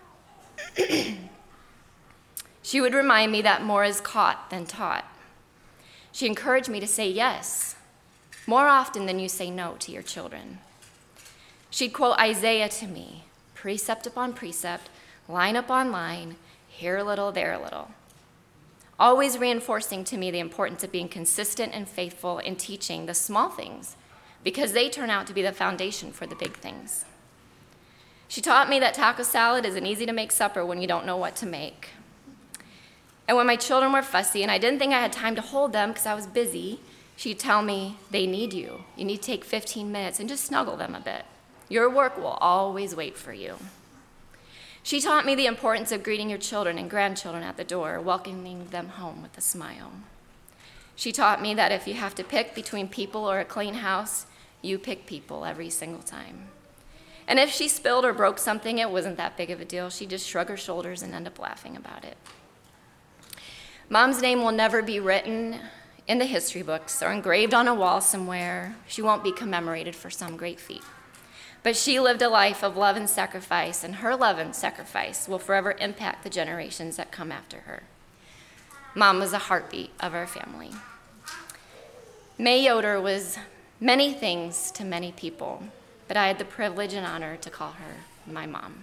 She would remind me that more is caught than taught. She encouraged me to say yes more often than you say no to your children. She'd quote Isaiah to me, precept upon precept, line upon line, here a little, there a little, always reinforcing to me the importance of being consistent and faithful in teaching the small things, because they turn out to be the foundation for the big things. She taught me that taco salad is an easy-to-make supper when you don't know what to make. And when my children were fussy and I didn't think I had time to hold them because I was busy, she'd tell me, they need you. You need to take 15 minutes and just snuggle them a bit. Your work will always wait for you. She taught me the importance of greeting your children and grandchildren at the door, welcoming them home with a smile. She taught me that if you have to pick between people or a clean house, you pick people every single time. And if she spilled or broke something, it wasn't that big of a deal. She'd just shrug her shoulders and end up laughing about it. Mom's name will never be written in the history books or engraved on a wall somewhere. She won't be commemorated for some great feat. But she lived a life of love and sacrifice, and her love and sacrifice will forever impact the generations that come after her. Mom was a heartbeat of our family. May Yoder was many things to many people, but I had the privilege and honor to call her my mom.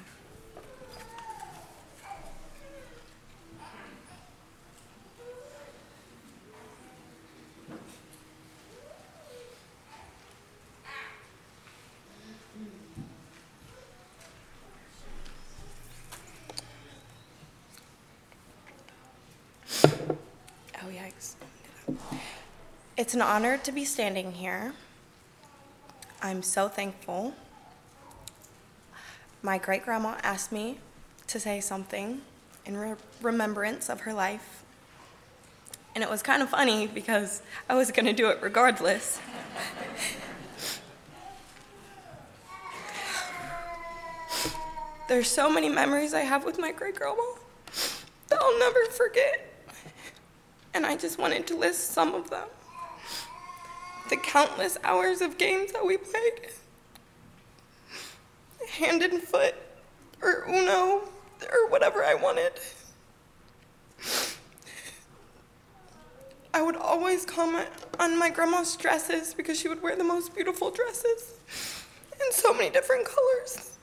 Oh, yikes. It's an honor to be standing here. I'm so thankful. My great-grandma asked me to say something in remembrance of her life. And it was kind of funny because I was going to do it regardless. There's so many memories I have with my great-grandma that I'll never forget. And I just wanted to list some of them. The countless hours of games that we played. Hand and foot, or Uno, or whatever I wanted. I would always comment on my grandma's dresses because she would wear the most beautiful dresses in so many different colors.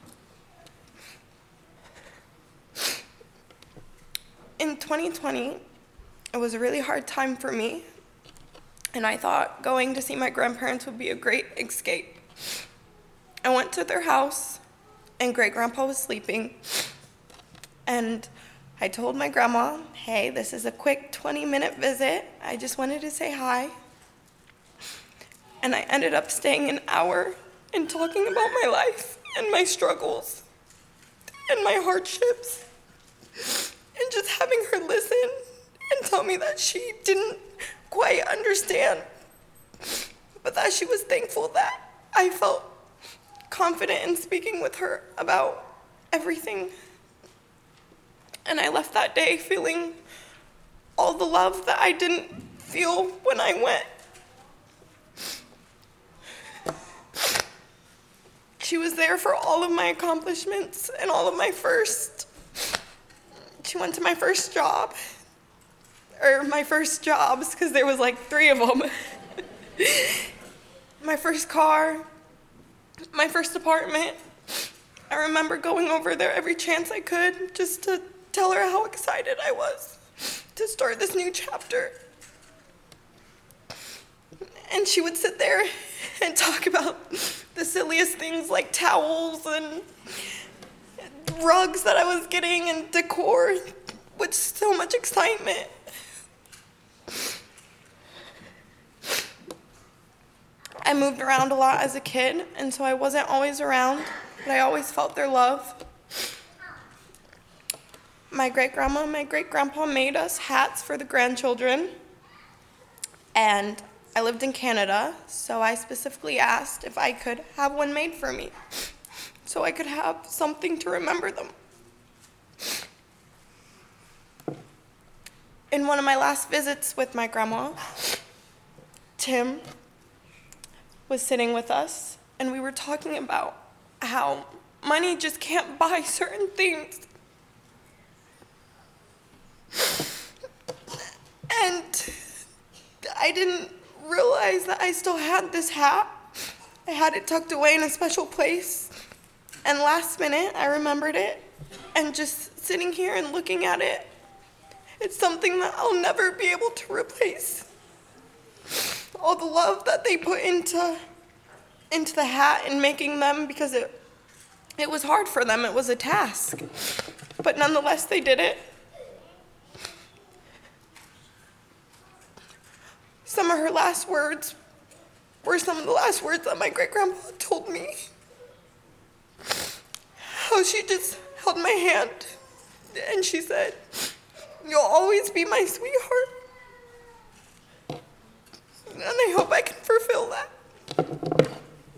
In 2020, it was a really hard time for me, and I thought going to see my grandparents would be a great escape. I went to their house, and great-grandpa was sleeping, and I told my grandma, hey, this is a quick 20-minute visit. I just wanted to say hi. And I ended up staying an hour and talking about my life and my struggles and my hardships, and just having her listen and tell me that she didn't quite understand, but that she was thankful that I felt confident in speaking with her about everything. And I left that day feeling all the love that I didn't feel when I went. She was there for all of my accomplishments and all of my firsts. She went to my first job. Or my first jobs, because there was like 3 of them. My first car, my first apartment. I remember going over there every chance I could just to tell her how excited I was to start this new chapter. And she would sit there and talk about the silliest things like towels and rugs that I was getting and decor with so much excitement. I moved around a lot as a kid, and so I wasn't always around, but I always felt their love. my great-grandma and my great-grandpa made us hats for the grandchildren. And I lived in Canada, so I specifically asked if I could have one made for me so I could have something to remember them. In one of my last visits with my grandma, Tim was sitting with us, and we were talking about how money just can't buy certain things. And I didn't realize that I still had this hat. I had it tucked away in a special place. And last minute, I remembered it. And just sitting here and looking at it, it's something that I'll never be able to replace. All the love that they put into the hat and making them, because it was hard for them. It was a task. But nonetheless, they did it. Some of her last words were some of the last words that my great-grandpa told me. How she just held my hand and she said, "You'll always be my sweetheart." And I hope I can fulfill that.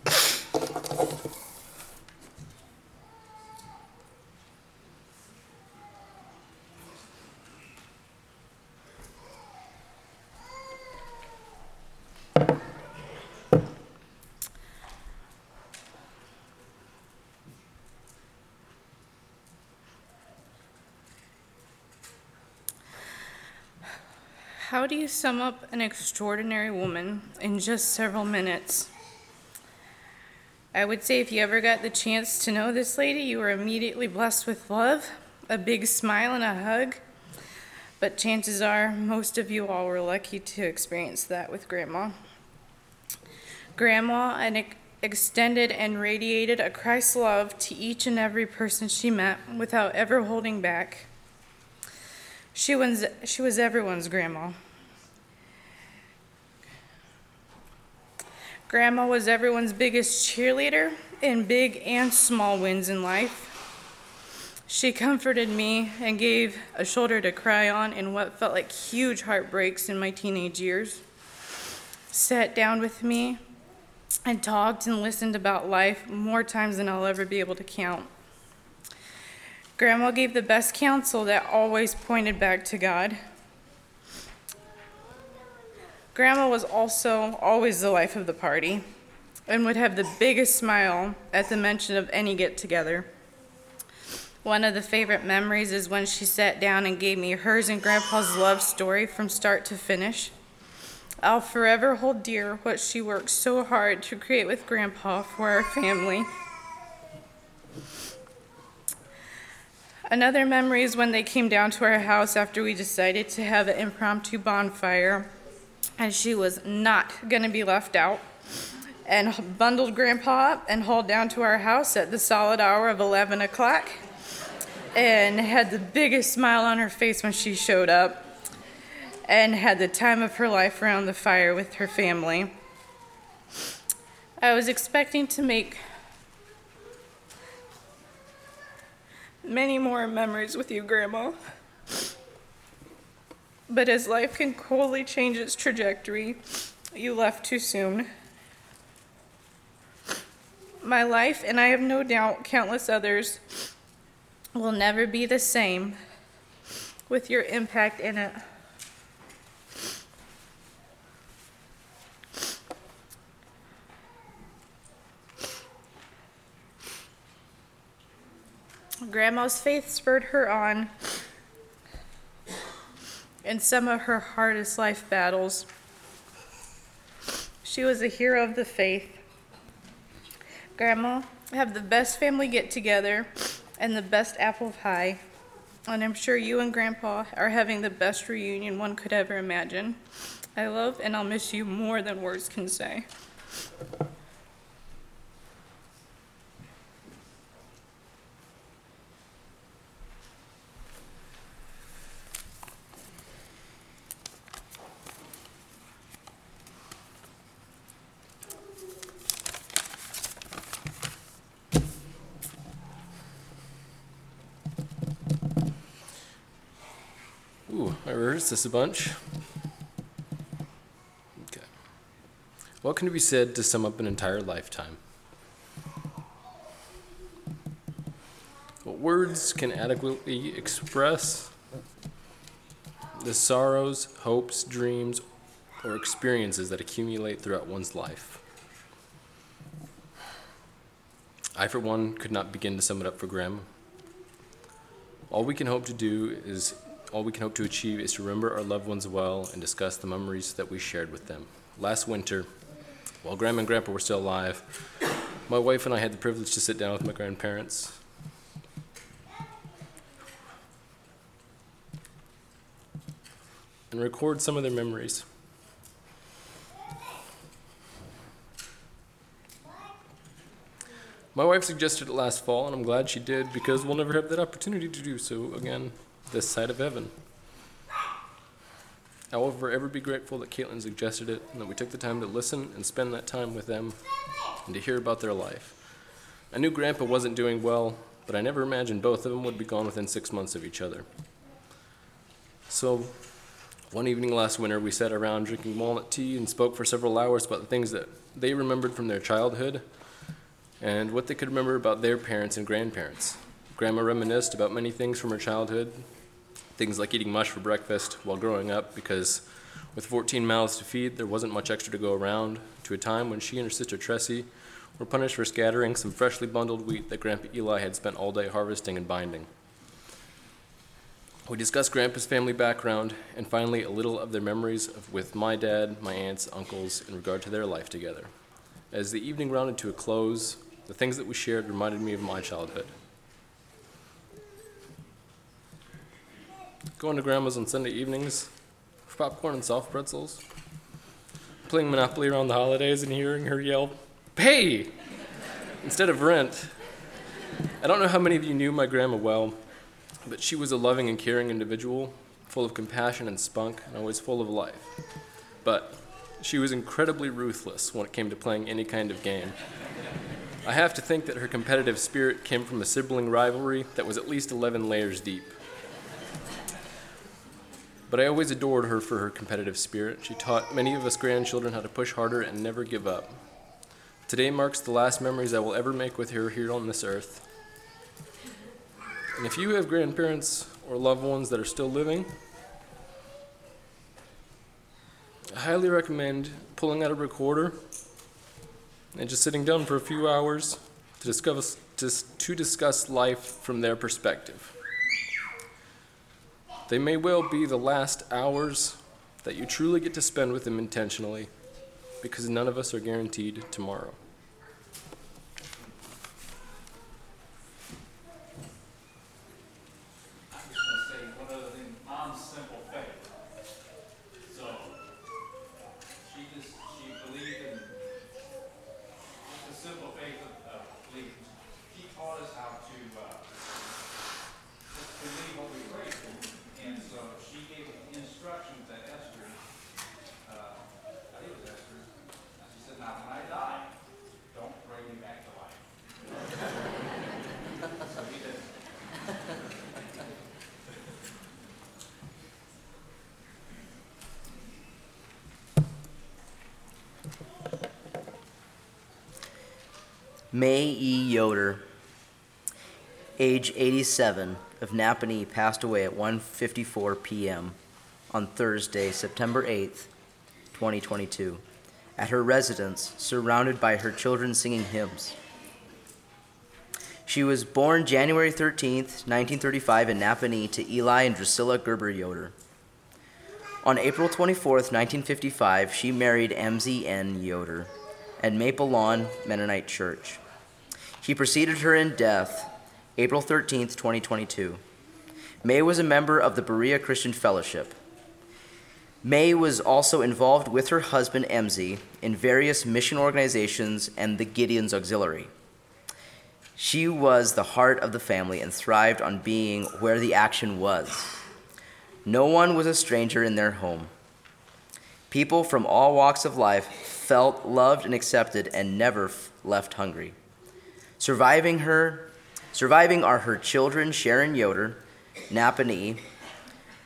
How do you sum up an extraordinary woman in just several minutes? I would say if you ever got the chance to know this lady, you were immediately blessed with love, a big smile, and a hug. But chances are most of you all were lucky to experience that with Grandma. Grandma extended and radiated a Christ love to each and every person she met without ever holding back. She was everyone's grandma. Grandma was everyone's biggest cheerleader in big and small wins in life. She comforted me and gave a shoulder to cry on in what felt like huge heartbreaks in my teenage years. Sat down with me and talked and listened about life more times than I'll ever be able to count. Grandma gave the best counsel that always pointed back to God. Grandma was also always the life of the party and would have the biggest smile at the mention of any get-together. One of the favorite memories is when she sat down and gave me hers and Grandpa's love story from start to finish. I'll forever hold dear what she worked so hard to create with Grandpa for our family. Another memory is when they came down to our house after we decided to have an impromptu bonfire, and she was not going to be left out, and bundled Grandpa up and hauled down to our house at the solid hour of 11 o'clock, and had the biggest smile on her face when she showed up, and had the time of her life around the fire with her family. I was expecting to make many more memories with you, Grandma. But as life can coldly change its trajectory, you left too soon. My life, and I have no doubt countless others, will never be the same with your impact in it. Grandma's faith spurred her on in some of her hardest life battles. She was a hero of the faith. Grandma, have the best family get-together and the best apple pie, and I'm sure you and Grandpa are having the best reunion one could ever imagine. I love and I'll miss you more than words can say. Is this a bunch? Okay. What can be said to sum up an entire lifetime? What words can adequately express the sorrows, hopes, dreams, or experiences that accumulate throughout one's life? I, for one, could not begin to sum it up for Grandma. All we can hope to achieve is to remember our loved ones well and discuss the memories that we shared with them. Last winter, while Grandma and Grandpa were still alive, my wife and I had the privilege to sit down with my grandparents and record some of their memories. My wife suggested it last fall, and I'm glad she did, because we'll never have that opportunity to do so again this side of heaven. I will forever be grateful that Caitlin suggested it, and that we took the time to listen and spend that time with them and to hear about their life. I knew Grandpa wasn't doing well, but I never imagined both of them would be gone within 6 months of each other. So, one evening last winter, we sat around drinking walnut tea and spoke for several hours about the things that they remembered from their childhood and what they could remember about their parents and grandparents. Grandma reminisced about many things from her childhood, things like eating mush for breakfast while growing up, because with 14 mouths to feed, there wasn't much extra to go around, to a time when she and her sister Tressie were punished for scattering some freshly bundled wheat that Grandpa Eli had spent all day harvesting and binding. We discussed Grandpa's family background, and finally a little of their memories with my dad, my aunts, uncles, in regard to their life together. As the evening rounded to a close, the things that we shared reminded me of my childhood. Going to Grandma's on Sunday evenings for popcorn and soft pretzels, playing Monopoly around the holidays and hearing her yell, "Pay!" instead of rent. I don't know how many of you knew my grandma well, but she was a loving and caring individual, full of compassion and spunk, and always full of life. But she was incredibly ruthless when it came to playing any kind of game. I have to think that her competitive spirit came from a sibling rivalry that was at least 11 layers deep. But I always adored her for her competitive spirit. She taught many of us grandchildren how to push harder and never give up. Today marks the last memories I will ever make with her here on this earth. And if you have grandparents or loved ones that are still living, I highly recommend pulling out a recorder and just sitting down for a few hours to discuss life from their perspective. They may well be the last hours that you truly get to spend with them intentionally, because none of us are guaranteed tomorrow. May E. Yoder, age 87, of Napanee, passed away at 1:54 p.m. on Thursday, September 8th, 2022, at her residence, surrounded by her children singing hymns. She was born January 13th, 1935 in Napanee to Eli and Drusilla Gerber Yoder. On April 24th, 1955, she married Emzie N. Yoder at Maple Lawn Mennonite Church. He preceded her in death, April 13th, 2022. May was a member of the Berea Christian Fellowship. May was also involved with her husband, Emzie, in various mission organizations and the Gideon's Auxiliary. She was the heart of the family and thrived on being where the action was. No one was a stranger in their home. People from all walks of life felt loved and accepted and never left hungry. Surviving are her children, Sharon Yoder, Napanee,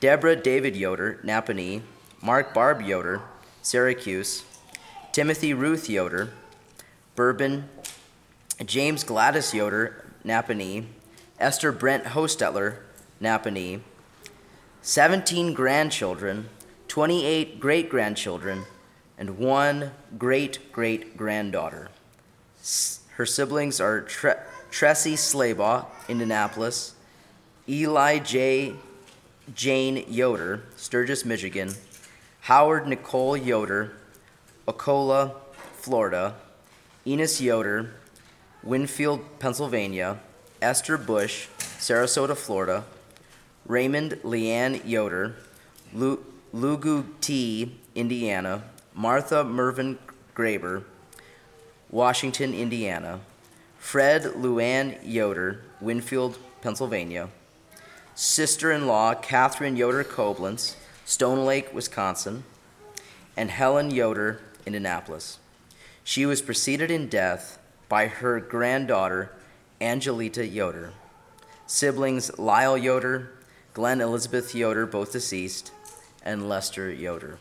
Deborah David Yoder, Napanee, Mark Barb Yoder, Syracuse, Timothy Ruth Yoder, Bourbon, James Gladys Yoder, Napanee, Esther Brent Hostetler, Napanee, 17 grandchildren, 28 great-grandchildren, and 1 great-great-granddaughter. Her siblings are Tressie Slaybaugh, Indianapolis, Eli Jane Yoder, Sturgis, Michigan, Howard Nicole Yoder, Ocala, Florida, Enos Yoder, Winfield, Pennsylvania, Esther Bush, Sarasota, Florida, Raymond Leanne Yoder, Lugu T, Indiana, Martha Mervyn Graber, Washington, Indiana, Fred Luann Yoder, Winfield, Pennsylvania, sister-in-law Catherine Yoder Koblenz, Stone Lake, Wisconsin, and Helen Yoder, Indianapolis. She was preceded in death by her granddaughter, Angelita Yoder. Siblings Lyle Yoder, Glenn Elizabeth Yoder, both deceased, and Lester Yoder.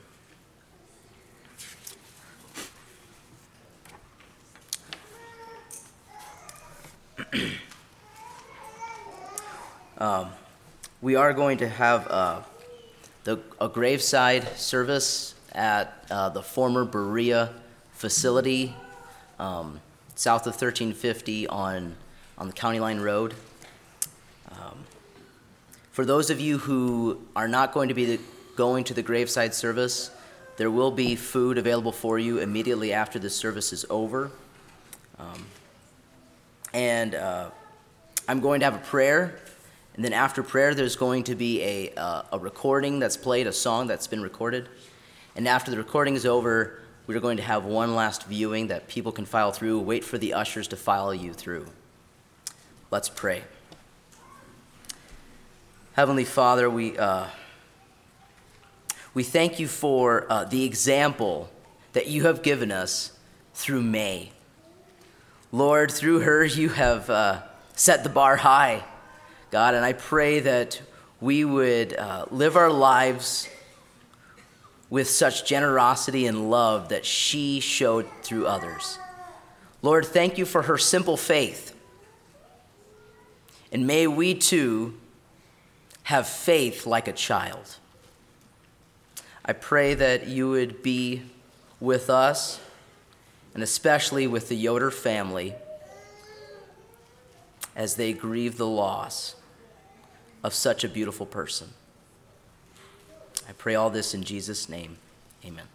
We are going to have a graveside service at the former Berea facility, south of 1350 on the County Line Road. For those of you who are not going to be going to the graveside service, there will be food available for you immediately after the service is over. I'm going to have a prayer, and then after prayer there's going to be a recording that's played, a song that's been recorded. And after the recording is over, we're going to have one last viewing that people can file through. Wait for the ushers to file you through. Let's pray. Heavenly Father, we thank you for the example that you have given us through May. Lord, through her you have set the bar high, God, and I pray that we would live our lives with such generosity and love that she showed through others. Lord, thank you for her simple faith. And may we too have faith like a child. I pray that you would be with us, and especially with the Yoder family, as they grieve the loss of such a beautiful person. I pray all this in Jesus' name. Amen.